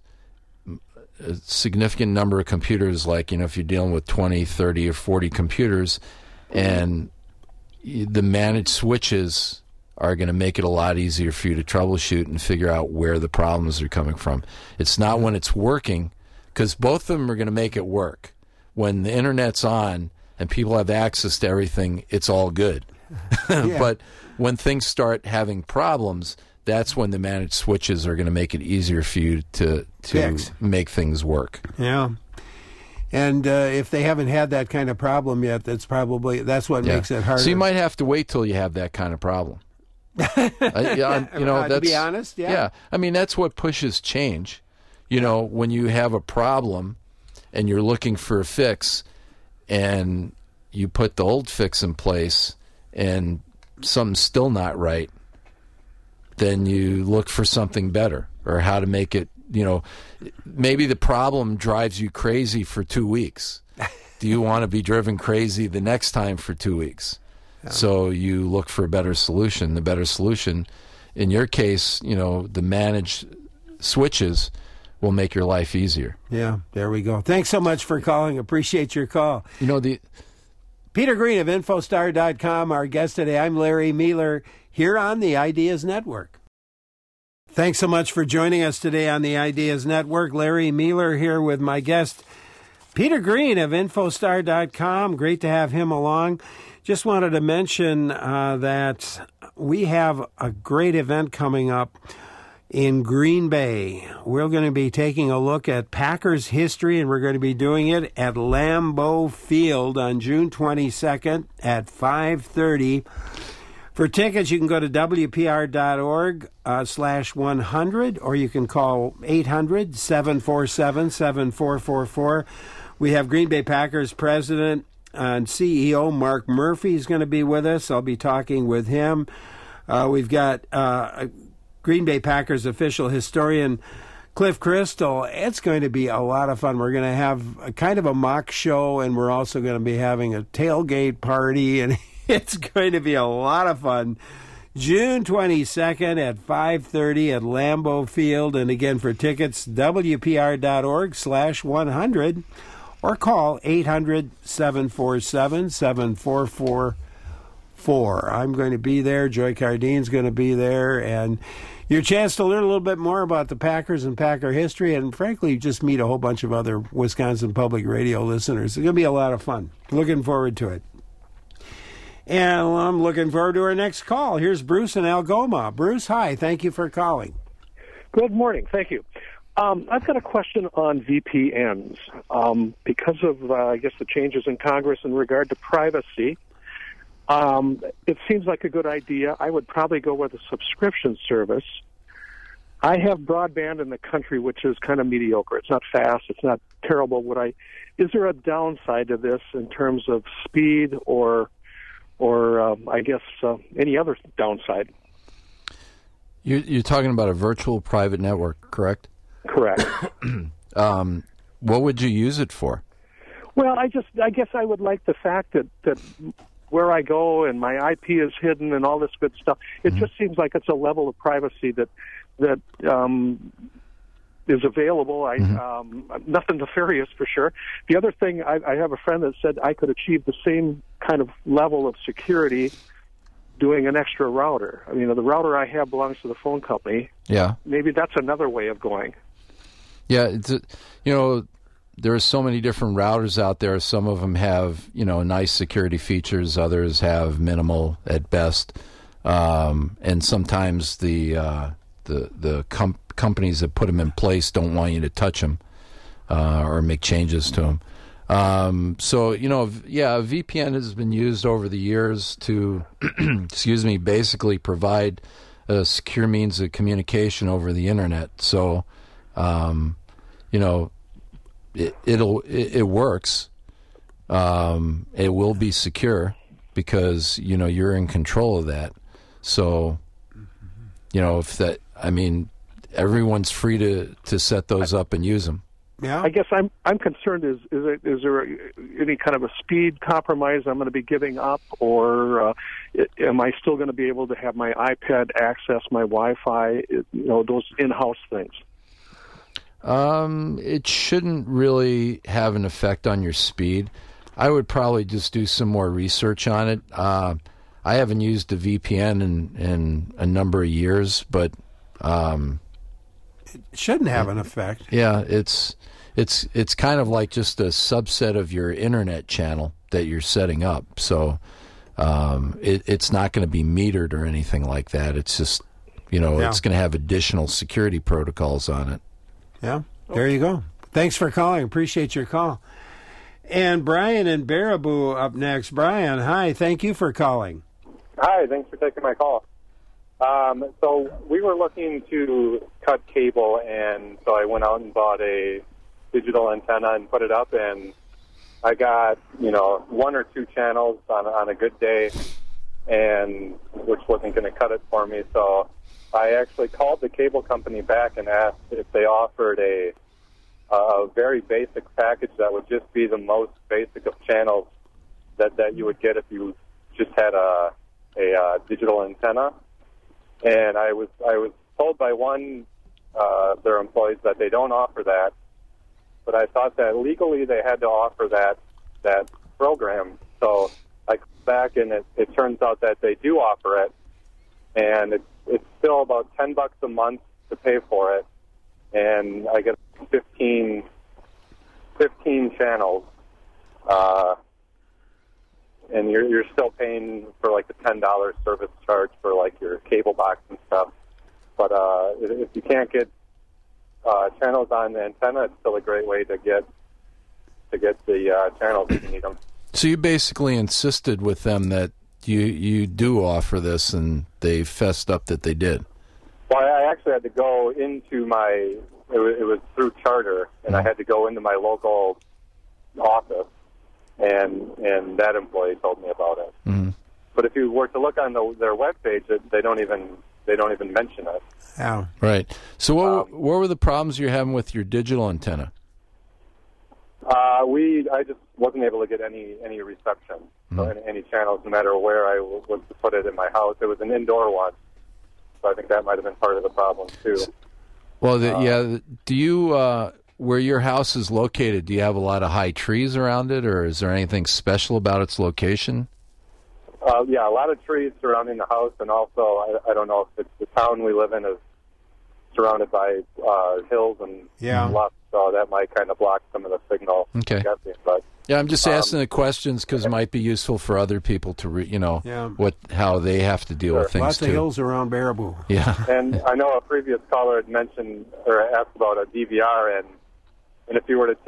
[SPEAKER 2] a significant number of computers, if you're dealing with 20, 30, or 40 computers, and the managed switches are going to make it a lot easier for you to troubleshoot and figure out where the problems are coming from. It's not when it's working, because both of them are going to make it work. When the internet's on and people have access to everything, it's all good. But when things start having problems, that's when the managed switches are going to make it easier for you to make things work.
[SPEAKER 1] Yeah. And if they haven't had that kind of problem yet, that's what makes it harder.
[SPEAKER 2] So you might have to wait till you have that kind of problem.
[SPEAKER 1] To be honest,
[SPEAKER 2] yeah. I mean, that's what pushes change. When you have a problem and you're looking for a fix, and you put the old fix in place, and something's still not right, then you look for something better, or how to make it. Maybe the problem drives you crazy for 2 weeks. Do you want to be driven crazy the next time for 2 weeks? Yeah. So you look for a better solution. The better solution, in your case, the managed switches will make your life easier.
[SPEAKER 1] Yeah, there we go. Thanks so much for calling. Appreciate your call. Peter Green of Infostar.com, our guest today. I'm Larry Mealer here on the Ideas Network. Thanks so much for joining us today on the Ideas Network. Larry Mealer here with my guest, Peter Green of Infostar.com. Great to have him along. Just wanted to mention that we have a great event coming up in Green Bay. We're going to be taking a look at Packers history, and we're going to be doing it at Lambeau Field on June 22nd at 5:30. For tickets, you can go to WPR.org/100, or you can call 800-747-7444. We have Green Bay Packers president and CEO Mark Murphy is going to be with us. I'll be talking with him. We've got Green Bay Packers official historian Cliff Crystal. It's going to be a lot of fun. We're going to have a kind of a mock show, and we're also going to be having a tailgate party, and it's going to be a lot of fun. June 22nd at 5:30 at Lambeau Field. And again, for tickets, WPR.org/100 or call 800-747-7444. I'm going to be there. Joy Cardine's going to be there. And your chance to learn a little bit more about the Packers and Packer history, and frankly, just meet a whole bunch of other Wisconsin Public Radio listeners. It's going to be a lot of fun. Looking forward to it. And I'm looking forward to our next call. Here's Bruce in Algoma. Bruce, hi. Thank you for calling.
[SPEAKER 11] Good morning. Thank you. I've got a question on VPNs. Because of, I guess, the changes in Congress in regard to privacy, it seems like a good idea. I would probably go with a subscription service. I have broadband in the country, which is kind of mediocre. It's not fast. It's not terrible. Is there a downside to this in terms of speed or I guess any other downside?
[SPEAKER 2] You're talking about a virtual private network, correct?
[SPEAKER 11] Correct.
[SPEAKER 2] What would you use it for?
[SPEAKER 11] Well, I guess I would like the fact that where I go and my IP is hidden and all this good stuff. It just seems like it's a level of privacy that is available. Nothing nefarious for sure. The other thing, I have a friend that said I could achieve the same kind of level of security doing an extra router. I mean, the router I have belongs to the phone company.
[SPEAKER 2] Yeah.
[SPEAKER 11] Maybe that's another way of going.
[SPEAKER 2] Yeah, there are so many different routers out there. Some of them have, nice security features. Others have minimal at best. And sometimes the companies that put them in place don't want you to touch them or make changes to them. So, VPN has been used over the years to, basically provide a secure means of communication over the internet. So, it works. It will be secure because, you're in control of that. So, everyone's free to set those up and use them.
[SPEAKER 11] Yeah. I guess I'm concerned is there any kind of a speed compromise I'm going to be giving up, or am I still going to be able to have my iPad access my Wi-Fi, those in-house things?
[SPEAKER 2] It shouldn't really have an effect on your speed. I would probably just do some more research on it. I haven't used a VPN in a number of years, but
[SPEAKER 1] it shouldn't have an effect.
[SPEAKER 2] Yeah, it's kind of like just a subset of your internet channel that you're setting up. So it's not going to be metered or anything like that. It's just it's going to have additional security protocols on it.
[SPEAKER 1] Yeah, there you go. Thanks for calling. Appreciate your call. And Brian in Baraboo up next. Brian, hi. Thank you for calling.
[SPEAKER 12] Hi. Thanks for taking my call. So we were looking to cut cable, and so I went out and bought a digital antenna and put it up, and I got, one or two channels on a good day, and which wasn't going to cut it for me. So I actually called the cable company back and asked if they offered a very basic package that would just be the most basic of channels that you would get if you just had a digital antenna. And I was told by one their employees that they don't offer that, but I thought that legally they had to offer that program. So I called back, and it turns out that they do offer it, and it's still about $10 a month to pay for it, and I get 15 channels, and you're still paying for like the $10 service charge for like your cable box and stuff. But if you can't get channels on the antenna, it's still a great way to get the channels if you need them.
[SPEAKER 2] So you basically insisted with them that you do offer this, and they fessed up that they did.
[SPEAKER 12] Well, I actually had to go into my. It was through Charter, and I had to go into my local office, and that employee told me about it. Mm-hmm. But if you were to look on their webpage, they don't even mention it.
[SPEAKER 1] Oh.
[SPEAKER 2] Right. So what were the problems you're having with your digital antenna?
[SPEAKER 12] I just wasn't able to get any reception, so any channels, no matter where I was to put it in my house. It was an indoor one, so I think that might have been part of the problem too.
[SPEAKER 2] Well, do you, where your house is located, do you have a lot of high trees around it, or is there anything special about its location?
[SPEAKER 12] Yeah, a lot of trees surrounding the house, and also, I don't know if it's the town we live in is surrounded by hills and bluffs, so that might kind of block some of the signal.
[SPEAKER 2] Okay.
[SPEAKER 12] I'm guessing, but
[SPEAKER 2] I'm just asking the questions because it might be useful for other people to, how they have to deal with things
[SPEAKER 1] Lots
[SPEAKER 2] too.
[SPEAKER 1] of hills around Baraboo.
[SPEAKER 2] Yeah.
[SPEAKER 12] And I know a previous caller had mentioned or asked about a DVR, and if you were to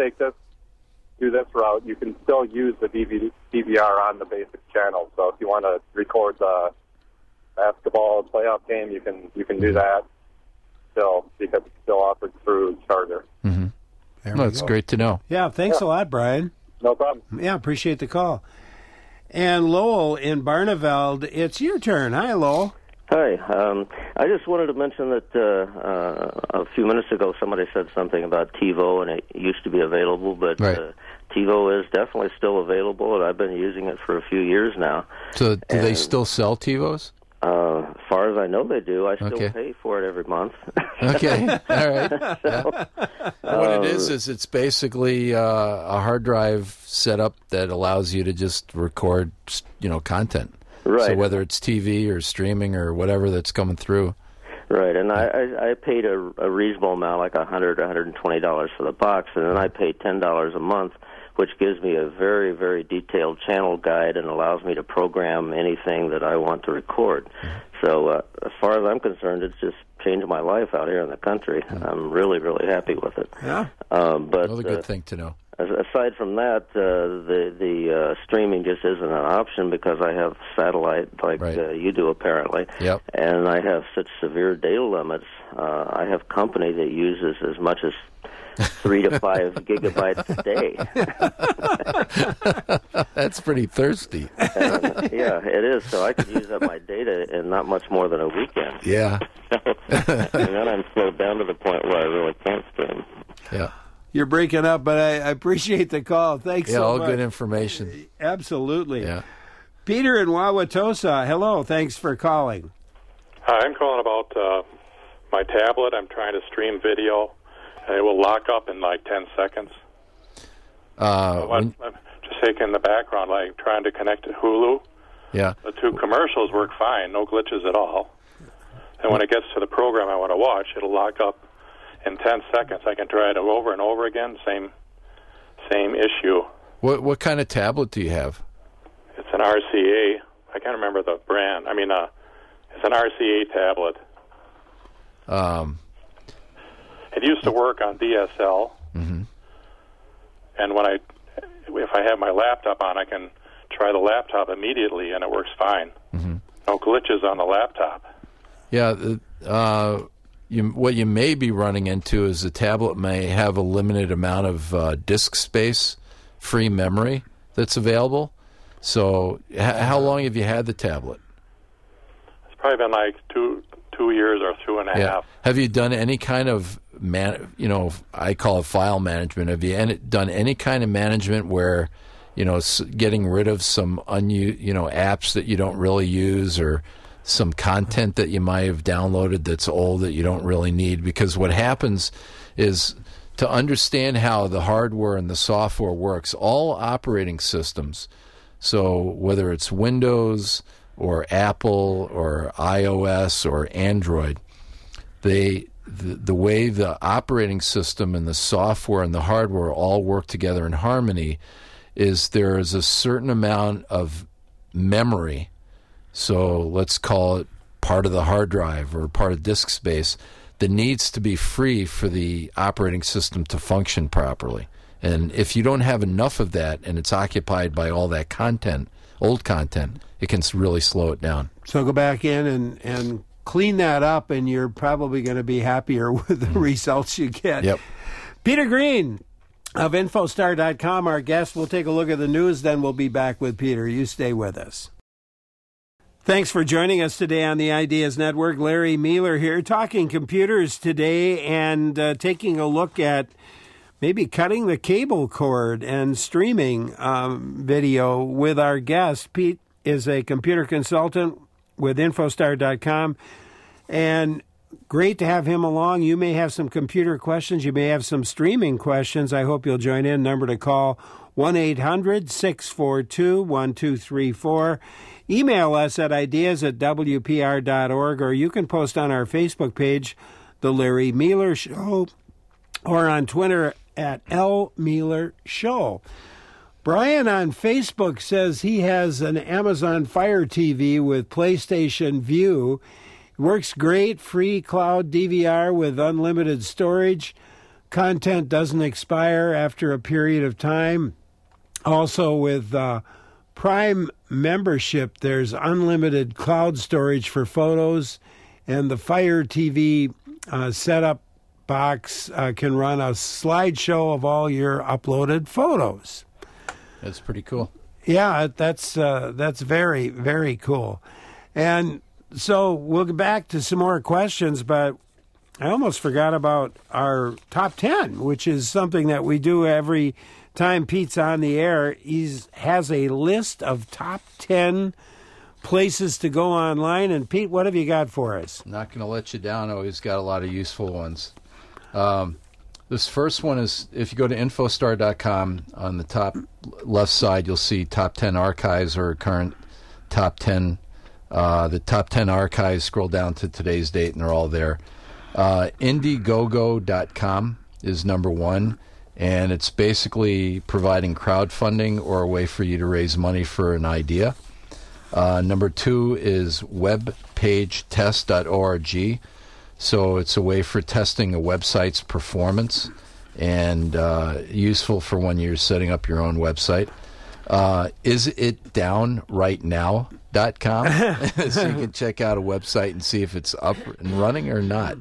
[SPEAKER 12] do this route, you can still use the DVR on the basic channel. So if you want to record the basketball playoff game, you can do that still, because it's still offered through Charter.
[SPEAKER 2] Mm-hmm. That's great to know.
[SPEAKER 1] Yeah, thanks a lot, Brian.
[SPEAKER 12] No problem.
[SPEAKER 1] Yeah, appreciate the call. And Lowell in Barneveld, it's your turn. Hi, Lowell.
[SPEAKER 13] Hi. I just wanted to mention that a few minutes ago somebody said something about TiVo, and it used to be available, but TiVo is definitely still available, and I've been using it for a few years now.
[SPEAKER 2] So do they still sell TiVos?
[SPEAKER 13] As far as I know, they do. I still pay for it every month.
[SPEAKER 2] Okay, all right. So, what it is it's basically a hard drive setup that allows you to just record, content.
[SPEAKER 13] Right.
[SPEAKER 2] So whether it's TV or streaming or whatever that's coming through.
[SPEAKER 13] Right, and I paid a reasonable amount, like $100, $120 for the box, and then I paid $10 a month, which gives me a very, very detailed channel guide and allows me to program anything that I want to record. So as far as I'm concerned, it's just changed my life out here in the country. I'm really, really happy with it.
[SPEAKER 1] Yeah.
[SPEAKER 13] But
[SPEAKER 2] another good thing to know.
[SPEAKER 13] Aside from that, the streaming just isn't an option because I have satellite like you do apparently.
[SPEAKER 2] Yep.
[SPEAKER 13] And I have such severe data limits. I have company that uses as much as 3 to 5 gigabytes a day.
[SPEAKER 2] That's pretty thirsty.
[SPEAKER 13] Yeah, it is. So I could use up my data in not much more than a weekend.
[SPEAKER 2] Yeah.
[SPEAKER 13] And then I'm slowed down to the point where I really can't stream.
[SPEAKER 2] Yeah.
[SPEAKER 1] You're breaking up, but I appreciate the call. Thanks so much.
[SPEAKER 2] Yeah, all good information.
[SPEAKER 1] Absolutely.
[SPEAKER 2] Yeah.
[SPEAKER 1] Peter in Wauwatosa, hello. Thanks for calling.
[SPEAKER 14] Hi, I'm calling about my tablet. I'm trying to stream video, and it will lock up in like 10 seconds. I'm just taking the background, like trying to connect to Hulu.
[SPEAKER 2] Yeah.
[SPEAKER 14] The 2 commercials work fine, no glitches at all. And when it gets to the program I want to watch, it'll lock up in 10 seconds. I can try it over and over again, same issue.
[SPEAKER 2] What kind of tablet do you have?
[SPEAKER 14] It's an RCA. I can't remember the brand. I mean, it's an RCA tablet. It used to work on DSL, and if I have my laptop on, I can try the laptop immediately, and it works fine. No glitches on the laptop.
[SPEAKER 2] Yeah, what you may be running into is the tablet may have a limited amount of disk space, free memory that's available. So how long have you had the tablet?
[SPEAKER 14] It's probably been like two years or 2.5.
[SPEAKER 2] Have you done any kind of I call it file management. Have you done any kind of management where, getting rid of some apps that you don't really use, or some content that you might have downloaded that's old that you don't really need? Because what happens is, to understand how the hardware and the software works, all operating systems, so whether it's Windows or Apple or iOS or Android, the way the operating system and the software and the hardware all work together in harmony is there is a certain amount of memory. So let's call it part of the hard drive or part of disk space that needs to be free for the operating system to function properly. And if you don't have enough of that and it's occupied by all that content, old content, it can really slow it down.
[SPEAKER 1] So go back in and clean that up, and you're probably going to be happier with the results you get.
[SPEAKER 2] Yep.
[SPEAKER 1] Peter Green of Infostar.com, our guest. We'll take a look at the news, then we'll be back with Peter. You stay with us. Thanks for joining us today on the Ideas Network. Larry Mealer here, talking computers today and taking a look at maybe cutting the cable cord and streaming video with our guest. Pete is a computer consultant with Infostar.com, and great to have him along. You may have some computer questions. You may have some streaming questions. I hope you'll join in. Number to call, 1-800-642-1234. Email us at ideas@wpr.org, or you can post on our Facebook page, The Larry Mealer Show, or on Twitter at L Mealer Show. Brian on Facebook says he has an Amazon Fire TV with PlayStation View. Works great, free cloud DVR with unlimited storage. Content doesn't expire after a period of time. Also with Prime membership, there's unlimited cloud storage for photos, and the Fire TV setup box can run a slideshow of all your uploaded photos.
[SPEAKER 2] That's pretty cool.
[SPEAKER 1] Yeah, that's very, very cool. And so we'll get back to some more questions, but I almost forgot about our top 10, which is something that we do every time Pete's on the air. He has a list of top 10 places to go online. And Pete, what have you got for us?
[SPEAKER 2] Not going to let you down. Always got a lot of useful ones. This first one is, if you go to Infostar.com, on the top left side, you'll see top 10 archives or current top 10. The top 10 archives, scroll down to today's date, and they're all there. Indiegogo.com is number one, and it's basically providing crowdfunding or a way for you to raise money for an idea. Number two is webpagetest.org. So it's a way for testing a website's performance, and useful for when you're setting up your own website. IsItDownRightNow.com so you can check out a website and see if it's up and running or not.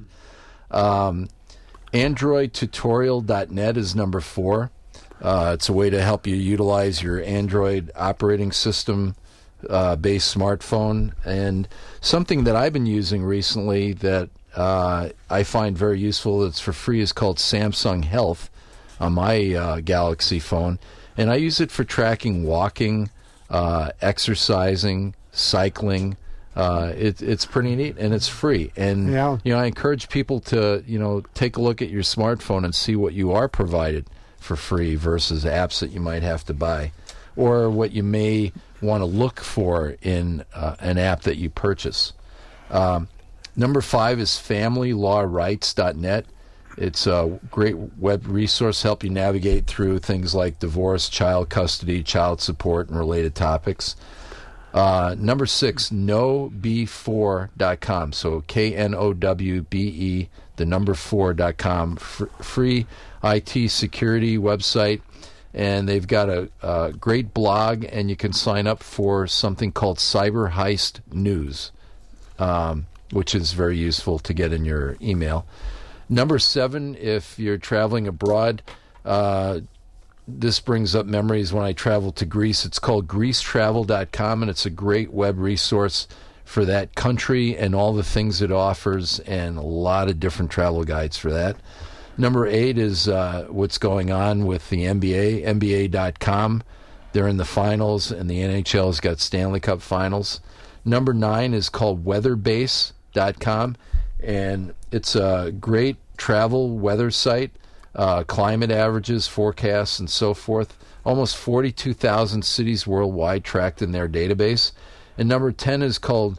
[SPEAKER 2] AndroidTutorial.net is number 4. It's a way to help you utilize your Android operating system based smartphone. And something that I've been using recently that I find very useful, that's for free, is called Samsung Health on my Galaxy phone. And I use it for tracking walking, exercising, cycling. It's pretty neat, and it's free. And I encourage people to take a look at your smartphone and see what you are provided for free versus apps that you might have to buy, or what you may want to look for in an app that you purchase. Number 5 is FamilyLawRights.net. It's a great web resource to help you navigate through things like divorce, child custody, child support, and related topics. Number 6, KnowBe4.com. So KNOWBE, the number 4.com. Free IT security website. And they've got a great blog, and you can sign up for something called Cyber Heist News. which is very useful to get in your email. Number 7, if you're traveling abroad, this brings up memories when I traveled to Greece. It's called greecetravel.com, and it's a great web resource for that country and all the things it offers, and a lot of different travel guides for that. Number 8 is what's going on with the NBA, NBA.com. They're in the finals, and the NHL's got Stanley Cup finals. Number 9 is called weatherbase.com, and it's a great travel weather site, climate averages, forecasts, and so forth. Almost 42,000 cities worldwide tracked in their database. And number 10 is called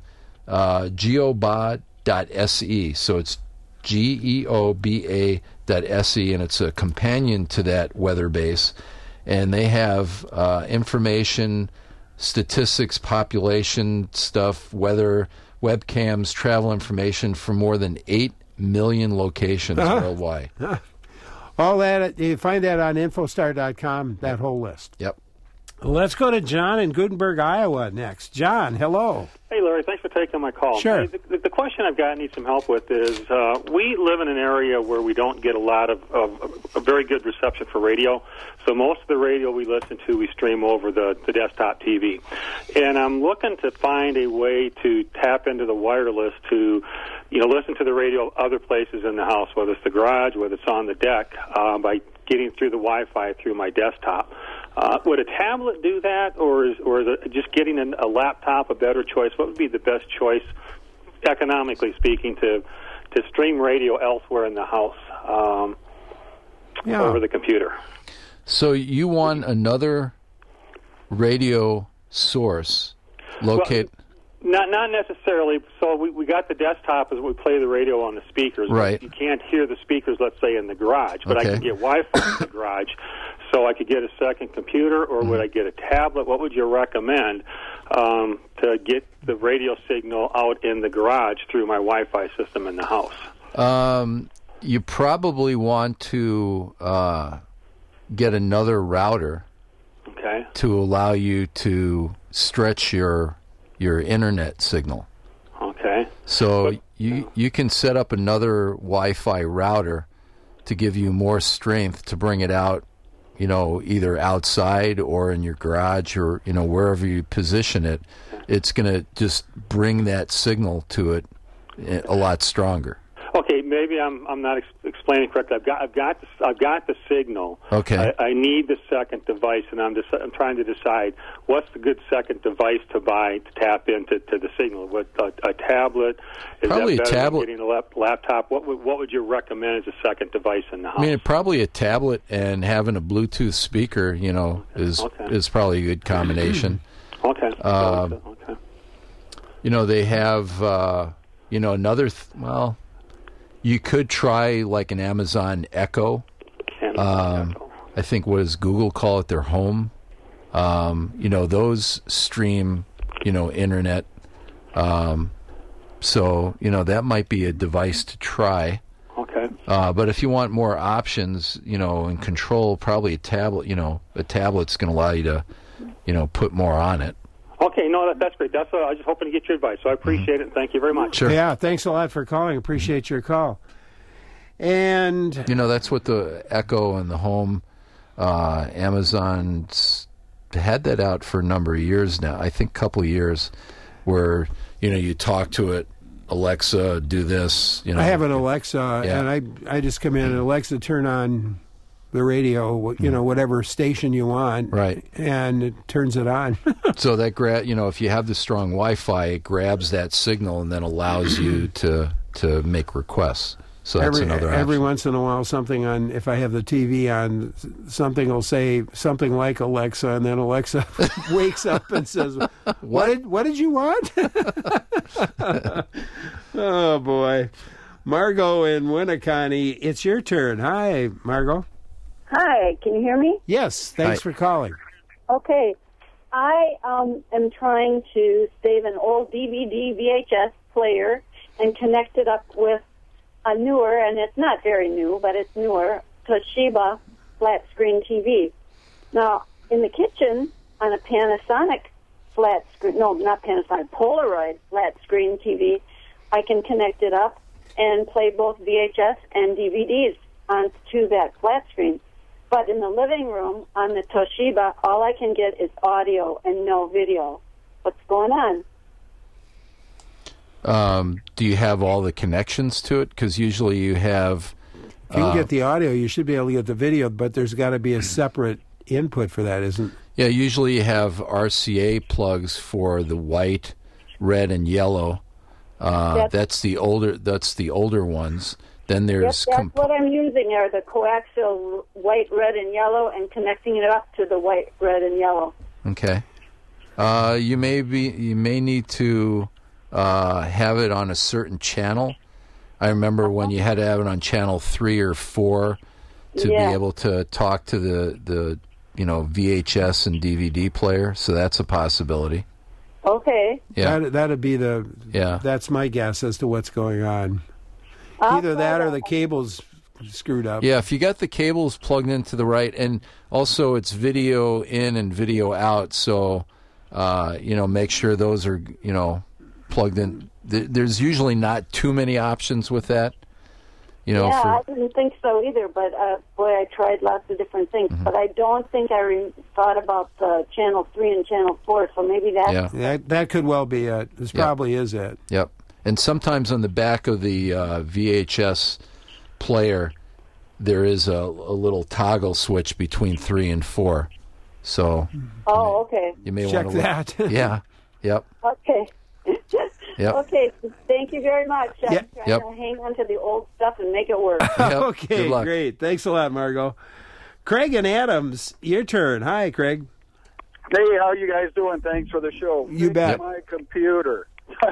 [SPEAKER 2] geoba.se. So it's geoba.se, and it's a companion to that weather base. And they have information, statistics, population stuff, weather, webcams, travel information for more than 8 million locations worldwide.
[SPEAKER 1] All that, you find that on infostar.com, that whole list.
[SPEAKER 2] Yep.
[SPEAKER 1] Let's go to John in Gutenberg, Iowa next. John, hello.
[SPEAKER 15] Hey, Larry, thanks for taking my call.
[SPEAKER 1] Sure.
[SPEAKER 15] The question I've got, I need some help with, is we live in an area where we don't get a lot of a very good reception for radio. So most of the radio we listen to, we stream over the desktop TV. And I'm looking to find a way to tap into the wireless to, listen to the radio other places in the house, whether it's the garage, whether it's on the deck, by getting through the Wi-Fi through my desktop. Would a tablet do that, or is it just getting a laptop a better choice? What would be the best choice, economically speaking, to stream radio elsewhere in the house over the computer?
[SPEAKER 2] So you want another radio source located...
[SPEAKER 15] Well, not necessarily. So we got the desktop as we play the radio on the speakers.
[SPEAKER 2] Right.
[SPEAKER 15] You can't hear the speakers, let's say, in the garage, but I can get Wi-Fi in the garage. So I could get a second computer, or would I get a tablet? What would you recommend to get the radio signal out in the garage through my Wi-Fi system in the house?
[SPEAKER 2] You probably want to get another router to allow you to stretch your internet signal.
[SPEAKER 15] Okay.
[SPEAKER 2] So you can set up another Wi-Fi router to give you more strength to bring it out, either outside or in your garage or, wherever you position it. It's going to just bring that signal to it a lot stronger.
[SPEAKER 15] Okay, maybe I'm not explaining correctly. I've got the signal.
[SPEAKER 2] Okay.
[SPEAKER 15] I need the second device, and I'm trying to decide what's the good second device to buy to tap into the signal. What a tablet? Is
[SPEAKER 2] probably
[SPEAKER 15] that better
[SPEAKER 2] a tablet.
[SPEAKER 15] than getting a laptop? What would you recommend as a second device in the house?
[SPEAKER 2] I mean, probably a tablet and having a Bluetooth speaker, is probably a good combination.
[SPEAKER 15] Okay.
[SPEAKER 2] They have, another. You could try like an Amazon Echo. I think what does Google call it? Their Home. Those stream, internet. So that might be a device to try.
[SPEAKER 15] Okay.
[SPEAKER 2] But if you want more options, and control, probably a tablet. A tablet's going to allow you to, put more on it.
[SPEAKER 15] Okay, no, that's great. I was just hoping to get your advice, so I appreciate it. Thank you very much.
[SPEAKER 2] Sure.
[SPEAKER 1] Yeah, thanks a lot for calling. Appreciate your call. And
[SPEAKER 2] that's what the Echo and the Home, Amazon's had that out for a number of years now. I think a couple of years, where you talk to it, Alexa, do this.
[SPEAKER 1] I have an Alexa, and I just come in and Alexa, turn on the radio, whatever station you want,
[SPEAKER 2] right,
[SPEAKER 1] and it turns it on.
[SPEAKER 2] So that if you have the strong Wi-Fi, it grabs that signal and then allows you to make requests. So that's another option.
[SPEAKER 1] Every once in a while, if I have the TV on, something will say something like Alexa, and then Alexa wakes up and says, "What did you want?" Oh boy, Margot in Winneconne, it's your turn. Hi, Margot.
[SPEAKER 16] Hi, can you hear me?
[SPEAKER 1] Yes, thanks for calling.
[SPEAKER 16] Okay, I am trying to save an old DVD VHS player and connect it up with a newer, and it's not very new, but it's newer, Toshiba flat screen TV. Now, in the kitchen, on a Panasonic flat screen, no, not Panasonic, Polaroid flat screen TV, I can connect it up and play both VHS and DVDs onto that flat screen. But in the living room on the Toshiba, all I can get is audio and no video. What's going on?
[SPEAKER 2] Do you have all the connections to it? Because usually you have...
[SPEAKER 1] If you can get the audio, you should be able to get the video, but there's got to be a separate input for that, isn't?
[SPEAKER 2] Yeah, usually you have RCA plugs for the white, red, and yellow. That's the older ones. Then there's
[SPEAKER 16] that's what I'm using are the coaxial white, red, and yellow, and connecting it up to the white, red, and yellow.
[SPEAKER 2] Okay. You may need to have it on a certain channel. I remember when you had to have it on channel 3 or 4 to be able to talk to the VHS and DVD player. So that's a possibility.
[SPEAKER 16] Okay.
[SPEAKER 2] Yeah.
[SPEAKER 1] That'd be that's my guess as to what's going on.
[SPEAKER 16] I'll
[SPEAKER 1] Either that or the cable's screwed up.
[SPEAKER 2] Yeah, if you got the cables plugged into the right, and also it's video in and video out, so make sure those are plugged in. There's usually not too many options with that.
[SPEAKER 16] I didn't think so either, but I tried lots of different things. Mm-hmm. But I don't think I thought about channel 3 and channel 4, so maybe
[SPEAKER 1] that could well be it. This probably is it.
[SPEAKER 2] Yep. And sometimes on the back of the VHS player, there is a little toggle switch between 3 and 4. So.
[SPEAKER 16] Oh, okay.
[SPEAKER 1] You may want to check that.
[SPEAKER 2] Yeah. Yep.
[SPEAKER 16] Okay.
[SPEAKER 2] Yep.
[SPEAKER 16] Okay, thank you very much. I'm trying
[SPEAKER 2] Yep.
[SPEAKER 16] to hang on to the old stuff and make it work.
[SPEAKER 1] Okay, great. Thanks a lot, Margot. Craig and Adams, your turn. Hi, Craig.
[SPEAKER 17] Hey, how you guys doing? Thanks for the show.
[SPEAKER 1] You bet.
[SPEAKER 17] My computer.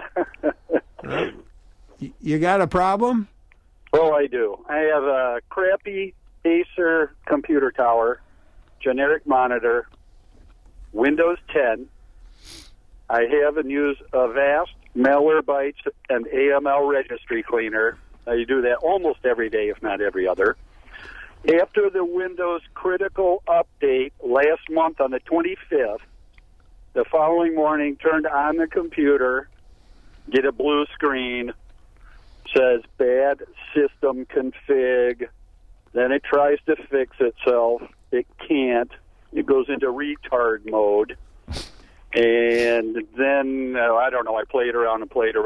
[SPEAKER 1] You got a problem?
[SPEAKER 17] Oh, I do. I have a crappy Acer computer tower, generic monitor, Windows 10. I have and use Avast, Malwarebytes, and AML registry cleaner. I do that almost every day, if not every other. After the Windows critical update last month on the 25th, the following morning, turned on the computer, get a blue screen, says bad system config. Then it tries to fix itself. It can't. It goes into retard mode. And then, I don't know, I played around,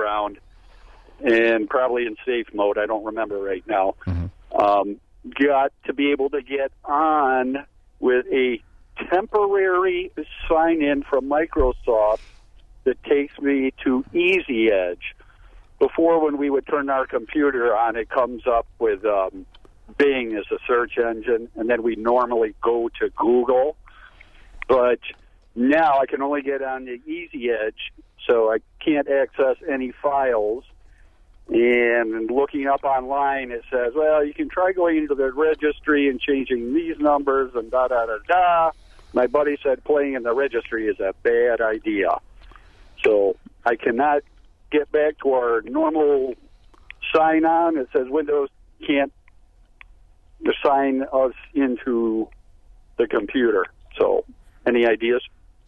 [SPEAKER 17] and probably in safe mode. I don't remember right now. Mm-hmm. Got to be able to get on with a temporary sign-in from Microsoft that takes me to Easy Edge. Before, when we would turn our computer on, it comes up with Bing as a search engine, and then we normally go to Google. But now I can only get on the Easy Edge, so I can't access any files. And looking up online, it says, well, you can try going into the registry and changing these numbers and da-da-da-da. My buddy said playing in the registry is a bad idea. So I cannot get back to our normal sign-on. It says Windows can't sign us into the computer. So any ideas?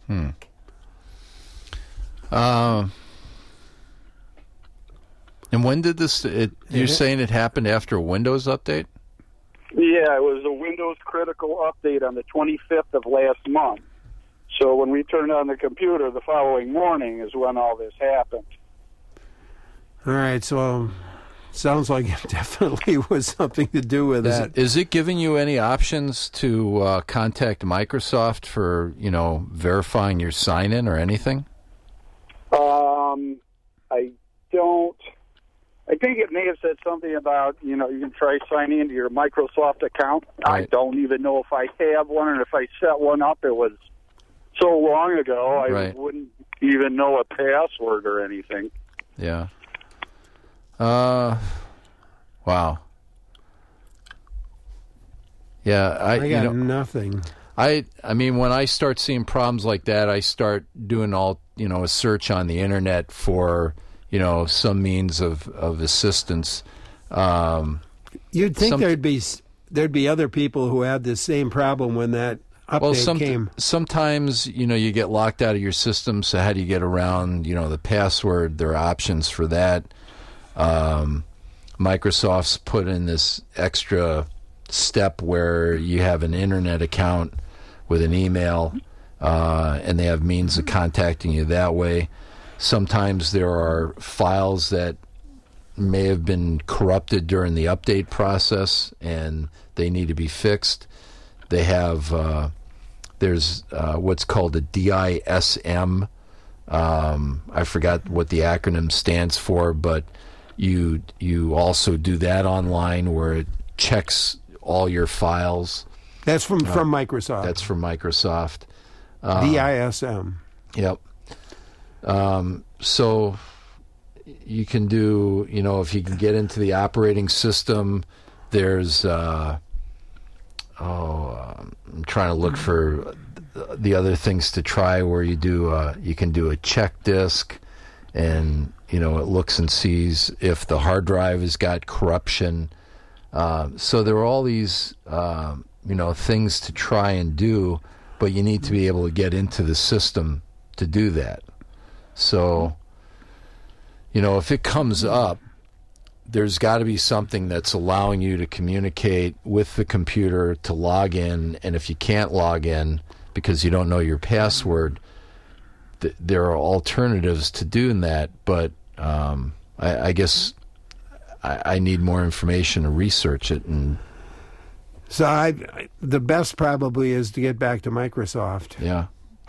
[SPEAKER 2] And when did this? You're saying it happened after a Windows update?
[SPEAKER 17] Yeah, it was a Windows critical update on the 25th of last month. So when we turned on the computer the following morning is when all this happened.
[SPEAKER 1] All right, so sounds like it definitely was something to do with that.
[SPEAKER 2] Is it giving you any options to contact Microsoft for, verifying your sign-in or anything?
[SPEAKER 17] I don't. I think it may have said something about, you can try signing into your Microsoft account. Right. I don't even know if I have one, and if I set one up, it was so long ago, I wouldn't even know a password or anything.
[SPEAKER 2] Yeah. Wow. Yeah,
[SPEAKER 1] I got nothing.
[SPEAKER 2] I mean, when I start seeing problems like that, I start doing a search on the internet for, some means of assistance.
[SPEAKER 1] You'd think there'd be other people who had the same problem when that update came.
[SPEAKER 2] Sometimes, you get locked out of your system, so how do you get around, the password? There are options for that. Microsoft's put in this extra step where you have an internet account with an email, and they have means of contacting you that way. Sometimes there are files that may have been corrupted during the update process, and they need to be fixed. They have there's what's called a DISM. I forgot what the acronym stands for, but you also do that online where it checks all your files.
[SPEAKER 1] That's from Microsoft.
[SPEAKER 2] That's from Microsoft.
[SPEAKER 1] DISM.
[SPEAKER 2] Yep. So you can do, if you can get into the operating system, there's, I'm trying to look for the other things to try where you can do a check disk, and, it looks and sees if the hard drive has got corruption. So there are all these, things to try and do, but you need to be able to get into the system to do that. So, if it comes up, there's got to be something that's allowing you to communicate with the computer to log in, and if you can't log in because you don't know your password, there are alternatives to doing that, but I guess I need more information to research it. And
[SPEAKER 1] so the best probably is to get back to Microsoft.
[SPEAKER 2] Yeah.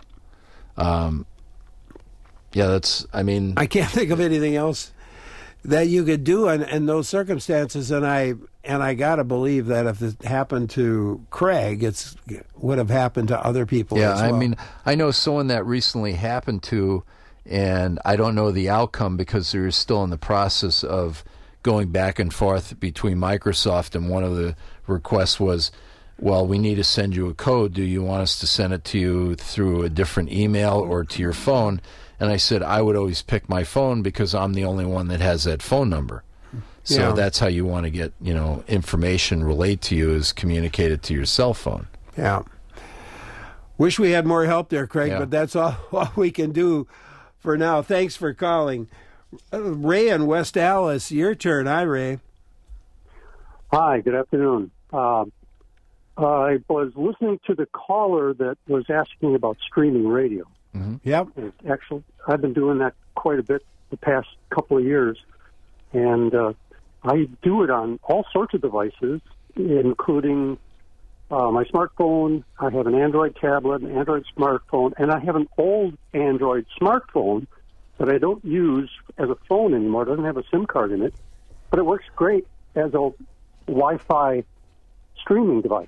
[SPEAKER 2] I
[SPEAKER 1] can't think of anything else that you could do in those circumstances, and I gotta believe that if it happened to Craig, it would have happened to other people as well.
[SPEAKER 2] I know someone that recently happened to, and I don't know the outcome because they're still in the process of going back and forth between Microsoft, and one of the requests was, well, we need to send you a code. Do you want us to send it to you through a different email or to your phone? And I said, I would always pick my phone because I'm the only one that has that phone number. So that's how you want to get, information relayed to you, is communicated to your cell phone.
[SPEAKER 1] Yeah. Wish we had more help there, Craig, but that's all we can do for now. Thanks for calling. Ray in West Allis, your turn. Hi, Ray.
[SPEAKER 11] Hi, good afternoon. I was listening to the caller that was asking about streaming radio.
[SPEAKER 2] Mm-hmm.
[SPEAKER 1] Yep.
[SPEAKER 11] Actually, I've been doing that quite a bit the past couple of years, and I do it on all sorts of devices, including my smartphone. I have an Android tablet, an Android smartphone, and I have an old Android smartphone that I don't use as a phone anymore. It doesn't have a SIM card in it, but it works great as a Wi-Fi streaming device.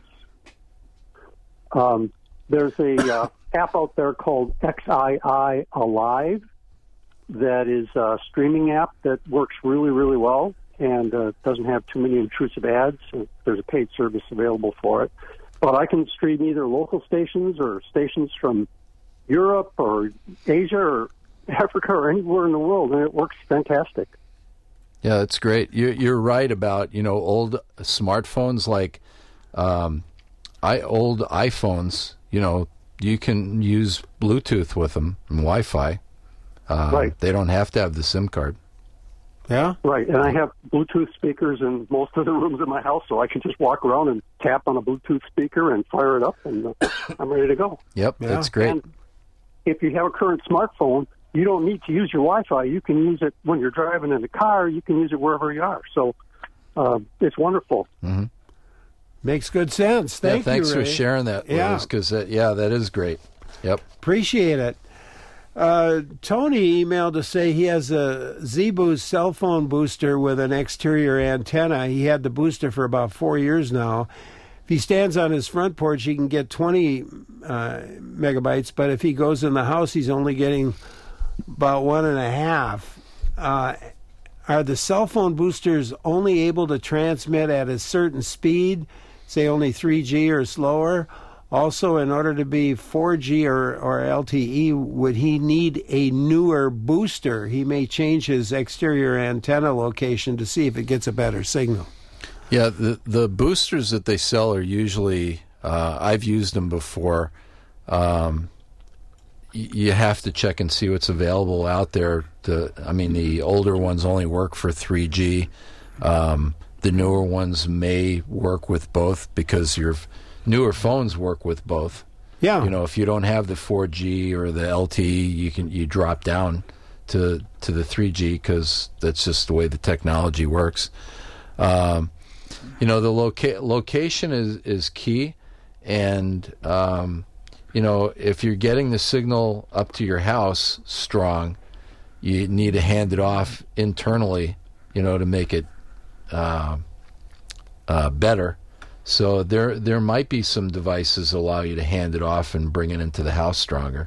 [SPEAKER 11] There's a app out there called XII Alive that is a streaming app that works really, really well and doesn't have too many intrusive ads. There's a paid service available for it. But I can stream either local stations or stations from Europe or Asia or Africa or anywhere in the world, and it works fantastic.
[SPEAKER 2] Yeah, that's great. You're right about, old smartphones like old iPhones, you can use Bluetooth with them and Wi-Fi.
[SPEAKER 11] Right.
[SPEAKER 2] They don't have to have the SIM card.
[SPEAKER 1] Yeah?
[SPEAKER 11] Right, and I have Bluetooth speakers in most of the rooms in my house, so I can just walk around and tap on a Bluetooth speaker and fire it up, and I'm ready to go.
[SPEAKER 2] Yep, that's great.
[SPEAKER 11] And if you have a current smartphone, you don't need to use your Wi-Fi. You can use it when you're driving in the car. You can use it wherever you are. So it's wonderful.
[SPEAKER 2] Mm-hmm.
[SPEAKER 1] Makes good sense. Thanks
[SPEAKER 2] you, Ray. For sharing that with us, because that is great. Yep.
[SPEAKER 1] Appreciate it. Tony emailed to say he has a Z-Boost cell phone booster with an exterior antenna. He had the booster for about 4 years now. If he stands on his front porch, he can get 20 megabytes, but if he goes in the house, he's only getting about 1.5. Are the cell phone boosters only able to transmit at a certain speed, say only 3G or slower? Also, in order to be 4G or LTE, would he need a newer booster? He may change his exterior antenna location to see if it gets a better signal.
[SPEAKER 2] Yeah, the boosters that they sell are usually, I've used them before, you have to check and see what's available out there. The older ones only work for 3G. The newer ones may work with both because your newer phones work with both.
[SPEAKER 1] Yeah.
[SPEAKER 2] If you don't have the 4G or the LTE, you drop down to the 3G because that's just the way the technology works. The location is key, and if you're getting the signal up to your house strong, you need to hand it off internally, to make it better. So there might be some devices that allow you to hand it off and bring it into the house stronger.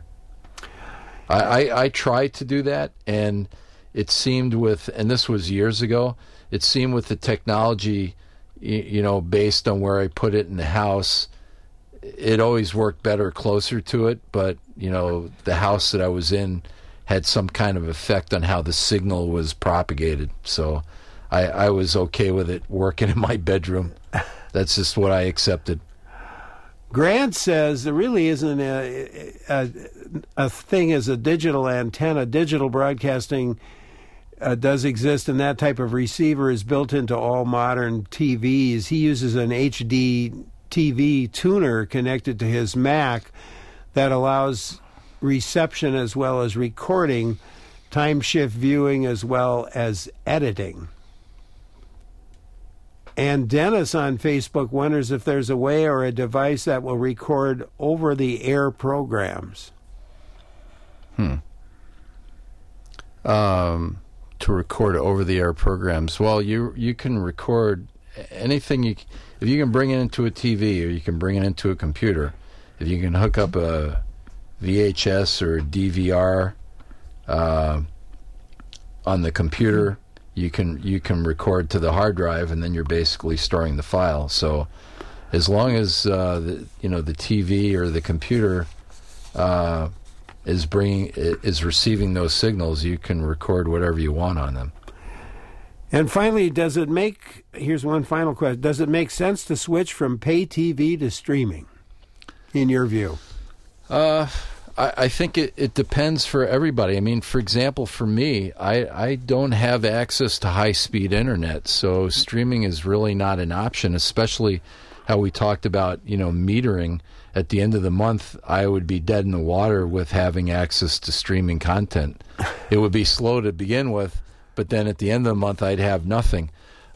[SPEAKER 2] I tried to do that, and it seemed and this was years ago, it seemed with the technology, based on where I put it in the house, it always worked better closer to it, but, the house that I was in had some kind of effect on how the signal was propagated. So I was okay with it working in my bedroom. That's just what I accepted.
[SPEAKER 1] Grant says there really isn't a thing as a digital antenna. Digital broadcasting does exist, and that type of receiver is built into all modern TVs. He uses an HD TV tuner connected to his Mac that allows reception as well as recording, time shift viewing as well as editing. And Dennis on Facebook wonders if there's a way or a device that will record over-the-air programs.
[SPEAKER 2] To record over-the-air programs. Well, you can record anything. If you can bring it into a TV or you can bring it into a computer, if you can hook up a VHS or a DVR on the computer, you can record to the hard drive, and then you're basically storing the file. So as long as the TV or the computer is receiving those signals, you can record whatever you want on them.
[SPEAKER 1] And finally, here's one final question, does it make sense to switch from pay TV to streaming, in your view?
[SPEAKER 2] I think it depends for everybody. I mean, for example, for me, I don't have access to high-speed internet, so streaming is really not an option, especially how we talked about, metering. At the end of the month, I would be dead in the water with having access to streaming content. It would be slow to begin with, but then at the end of the month, I'd have nothing.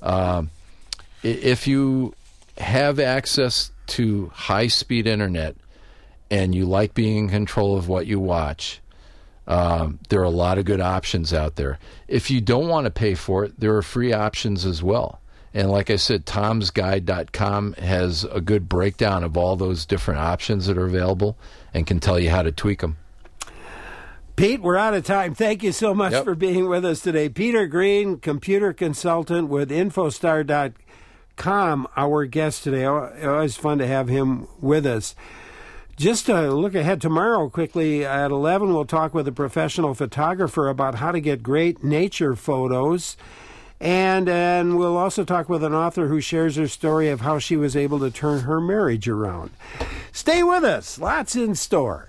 [SPEAKER 2] If you have access to high-speed internet and you like being in control of what you watch, there are a lot of good options out there. If you don't want to pay for it, there are free options as well. And like I said, tomsguide.com has a good breakdown of all those different options that are available and can tell you how to tweak them.
[SPEAKER 1] Pete, we're out of time. Thank you so much for being with us today. Peter Green, computer consultant with Infostar.com, our guest today. Always fun to have him with us. Just to look ahead tomorrow quickly, at 11, we'll talk with a professional photographer about how to get great nature photos. And we'll also talk with an author who shares her story of how she was able to turn her marriage around. Stay with us. Lots in store.